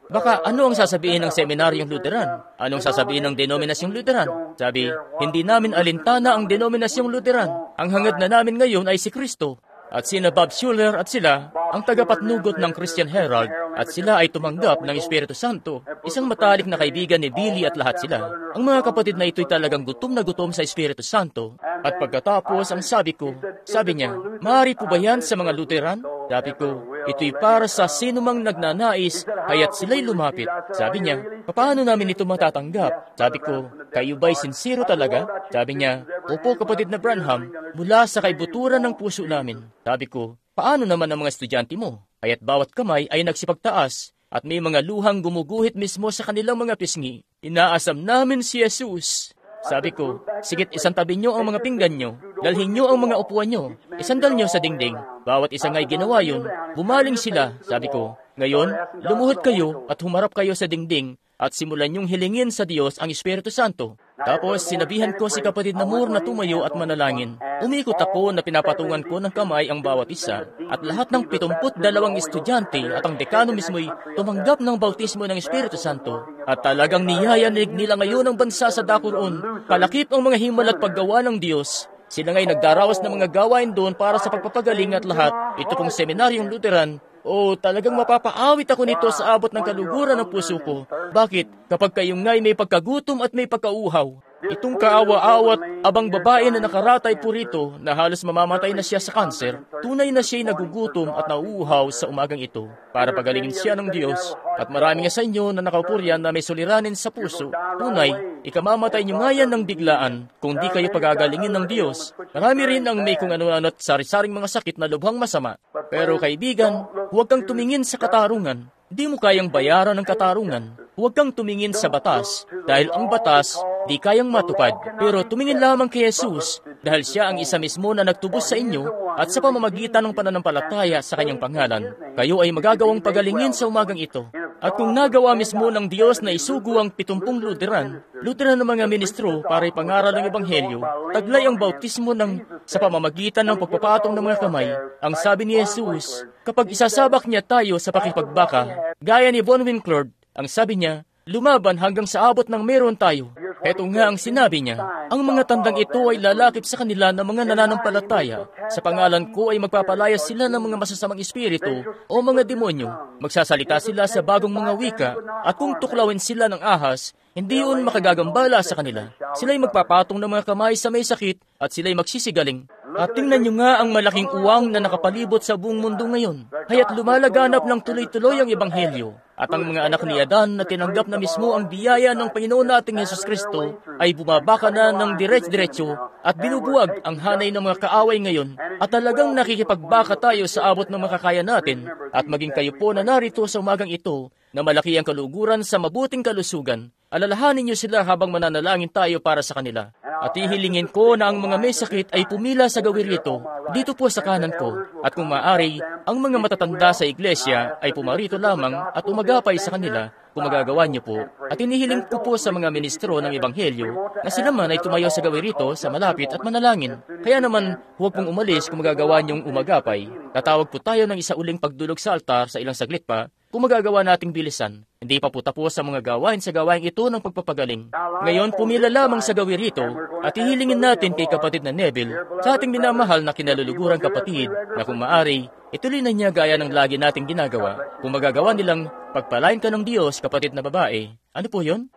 Baka ano ang sasabihin ng seminaryong Lutheran? Anong sasabihin ng denominasyong Lutheran? Sabi, hindi namin alintana ang denominasyong Lutheran. Ang hangad na namin ngayon ay si Kristo. At sina Bob Schuller at sila, ang tagapatnugot ng Christian Herald, at sila ay tumanggap ng Espiritu Santo. Isang matalik na kaibigan ni Billy at lahat sila. Ang mga kapatid na ito'y talagang gutom na gutom sa Espiritu Santo. At pagkatapos, ang sabi niya, maaari po ba yan sa mga Lutheran? Sabi ko, ito'y para sa sinumang nagnanais, kaya't sila'y lumapit. Sabi niya, paano namin ito matatanggap? Sabi ko, kayo ba'y sincero talaga? Sabi niya, opo kapatid na Branham, mula sa kaibuturan ng puso namin. Sabi ko, paano naman ang mga estudyante mo? Kaya't bawat kamay ay nagsipagtaas at may mga luhang gumuguhit mismo sa kanilang mga pisngi. Inaasam namin si Jesus. Sabi ko, sigit isantabi nyo ang mga pinggan nyo, dalhin nyo ang mga upuan nyo, isandal nyo sa dingding. Bawat isang ay ginawa yun, bumaling sila, sabi ko. Ngayon, lumuhod kayo at humarap kayo sa dingding at simulan nyong hilingin sa Diyos ang Espiritu Santo. Tapos sinabihan ko si kapatid na Moore na tumayo at manalangin. Umikot ako na pinapatungan ko ng kamay ang bawat isa at lahat ng 72 estudyante at ang dekano mismo'y tumanggap ng bautismo ng Espiritu Santo. At talagang niyayanig nila ngayon ang bansa sa dako roon. Kalakip ang mga himal at paggawa ng Diyos. Sila nga'y nagdaraos ng mga gawain doon para sa pagpapagaling at lahat. Ito pong seminaryong Lutheran. Talagang mapapaawit ako nito sa abot ng kaluguran ng puso ko. Bakit? Kapag kayong nga'y may pagkagutom at may pagkauhaw. Itong kaawa-awat abang babae na nakaratay po rito na halos mamamatay na siya sa kanser, tunay na siya'y nagugutom at nauuhaw sa umagang ito para pagalingin siya ng Diyos. At marami nga sa inyo na nakaupo riyan na may suliranin sa puso. Tunay, ikamamatay niyo nga yan ng biglaan kung di kayo pagagalingin ng Diyos. Marami rin ang may kung ano-ano at sari-saring mga sakit na lubhang masama. Pero kaibigan, huwag kang tumingin sa katarungan. Di mo kayang bayaran ng katarungan. Huwag kang tumingin sa batas, dahil ang batas di kayang matupad. Pero tumingin lamang kay Jesus, dahil siya ang isa mismo na nagtubos sa inyo at sa pamamagitan ng pananampalataya sa kanyang pangalan, kayo ay magagawang pagalingin sa umagang ito. At kung nagawa mismo ng Diyos na isugo ang 70 Lutheran ng mga ministro para ipangaral ng Ebanghelyo, taglay ang bautismo sa pamamagitan ng pagpapatong ng mga kamay. Ang sabi ni Jesus, kapag isasabak niya tayo sa pakipagbaka, gaya ni Von Winclord, ang sabi niya, lumaban hanggang sa abot ng meron tayo. Heto nga ang sinabi niya, ang mga tandang ito ay lalakip sa kanila ng mga nananampalataya. Sa pangalan ko ay magpapalaya sila ng mga masasamang espiritu o mga demonyo. Magsasalita sila sa bagong mga wika at kung tuklawin sila ng ahas, hindi yun makagagambala sa kanila. Sila'y magpapatong ng mga kamay sa may sakit at sila'y magsisigaling. At tingnan nyo nga ang malaking uwang na nakapalibot sa buong mundo ngayon. Kaya't lumalaganap ng tuloy-tuloy ang Ebanghelyo. At ang mga anak ni Adan na tinanggap na mismo ang biyaya ng Panginoon nating Hesus Kristo ay bumabaka na ng direts-diretso at binubuwag ang hanay ng mga kaaway ngayon at talagang nakikipagbaka tayo sa abot ng makakaya natin at maging kayo po na narito sa umagang ito na malaki ang kaluguran sa mabuting kalusugan. Alalahanin niyo sila habang mananalangin tayo para sa kanila. At ihilingin ko na ang mga may sakit ay pumila sa gawirito dito po sa kanan ko. At kung maaari, ang mga matatanda sa iglesia ay pumarito lamang at umagapay sa kanila kung magagawa niyo po. At inihiling ko po sa mga ministro ng Ebanghelyo na sila man ay tumayo sa gawirito sa malapit at manalangin. Kaya naman, huwag pong umalis kung magagawa niyong umagapay. Tatawag po tayo ng isa uling pagdulog sa altar sa ilang saglit pa kung magagawa nating bilisan. Hindi pa po tapos sa mga gawain sa gawain ito ng pagpapagaling. Ngayon, pumila lamang sa gawirito at ihilingin natin kay kapatid na Neville sa ating minamahal na kinalulugurang kapatid na kung maaari, ituloy na niya gaya ng lagi nating ginagawa. Kung magagawa nilang pagpalain ka ng Diyos, kapatid na babae, ano po yun?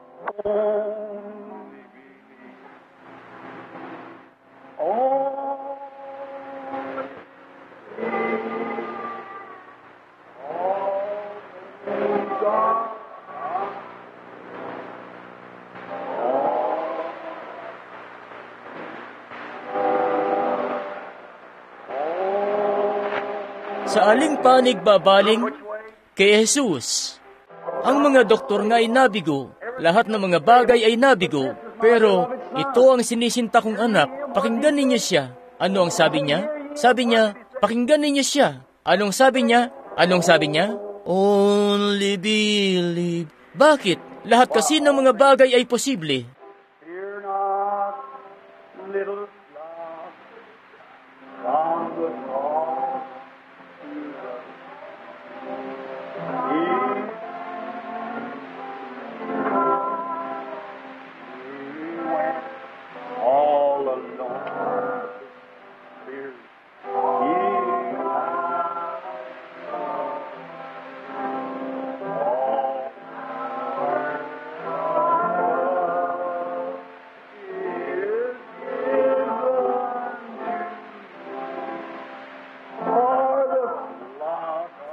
Sa aling panig babaling kay Jesus. Ang mga doktor nga ay nabigo, lahat ng mga bagay ay nabigo, pero ito ang sinisinta kong anak, pakinggan ninyo siya. Ano ang sabi niya? Sabi niya, pakinggan ninyo siya. Anong sabi niya? Anong sabi niya? Only believe. Bakit? Lahat kasi ng mga bagay ay posible. Fear not, little flock, from the cross to the He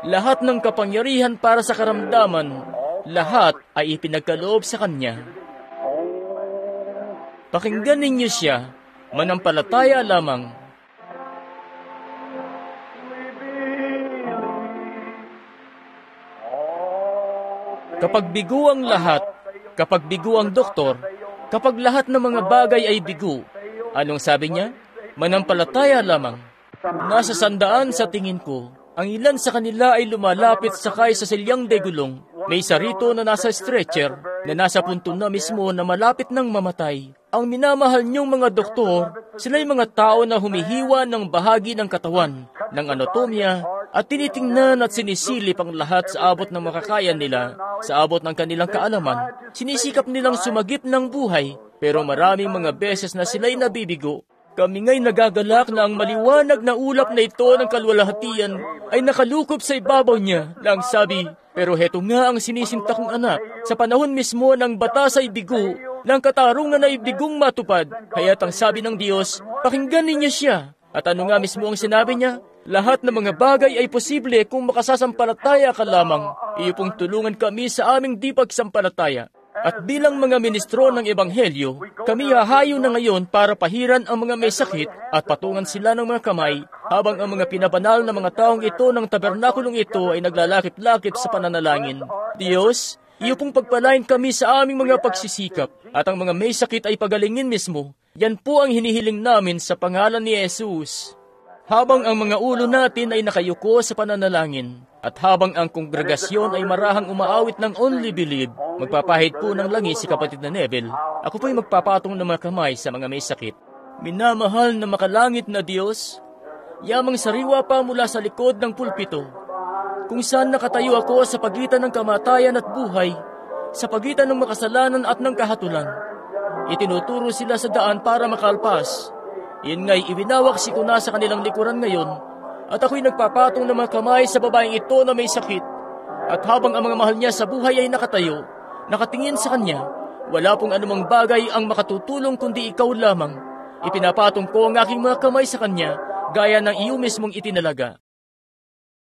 Lahat ng kapangyarihan para sa karamdaman, lahat ay ipinagkaloob sa Kanya. Pakinggan ninyo siya, manampalataya lamang. Kapag bigo ang lahat, kapag bigo ang doktor, kapag lahat ng mga bagay ay bigo, anong sabi niya? Manampalataya lamang. Nasa 100 sa tingin ko, ang ilan sa kanila ay lumalapit sakay sa silyang de gulong. May isa rito na nasa stretcher, na nasa punto na mismo na malapit ng mamatay. Ang minamahal niyong mga doktor, sila'y mga tao na humihiwa ng bahagi ng katawan, ng anatomya, at tinitingnan at sinisilip ang lahat sa abot ng makakaya nila, sa abot ng kanilang kaalaman. Sinisikap nilang sumagip ng buhay, pero maraming mga beses na sila'y nabibigo. Kami nga'y nagagalak na ang maliwanag na ulap na ito ng kalwalhatian ay nakalukop sa ibabaw niya na ang sabi, pero heto nga ang sinisinta kong anak. Sa panahon mismo ng batas ay bigo, ng katarungan ay bigong matupad. Kaya't ang sabi ng Diyos, pakinggan ninyo siya. At ano nga mismo ang sinabi niya? Lahat ng mga bagay ay posible kung makasasampalataya ka lamang. Iyo pong tulungan kami sa aming di pagsampalataya. At bilang mga ministro ng Ebanghelyo, kami hahayo na ngayon para pahiran ang mga may sakit at patungan sila ng mga kamay, habang ang mga pinabanal na mga taong ito ng tabernakulong ito ay naglalakip-lakip sa pananalangin. Diyos, iyo pong pagpalain kami sa aming mga pagsisikap, at ang mga may sakit ay pagalingin mismo. Yan po ang hinihiling namin sa pangalan ni Jesus. Habang ang mga ulo natin ay nakayuko sa pananalangin, at habang ang kongregasyon ay marahang umaawit ng Only Believe, magpapahid po ng langis si kapatid na Neville. Ako po'y magpapatong ng mga kamay sa mga may sakit. Minamahal na makalangit na Diyos, yamang sariwa pa mula sa likod ng pulpito, kung saan nakatayo ako sa pagitan ng kamatayan at buhay, sa pagitan ng makasalanan at ng kahatulan. Itinuturo sila sa daan para makalpas. Yun nga'y iwinawak ko na sa kanilang likuran ngayon, at ako'y nagpapatong ng mga kamay sa babaeng ito na may sakit. At habang ang mga mahal niya sa buhay ay nakatayo, nakatingin sa kanya, wala pong anumang bagay ang makatutulong kundi ikaw lamang. Ipinapatong ko ang aking mga kamay sa kanya, gaya ng iyo mismong itinalaga.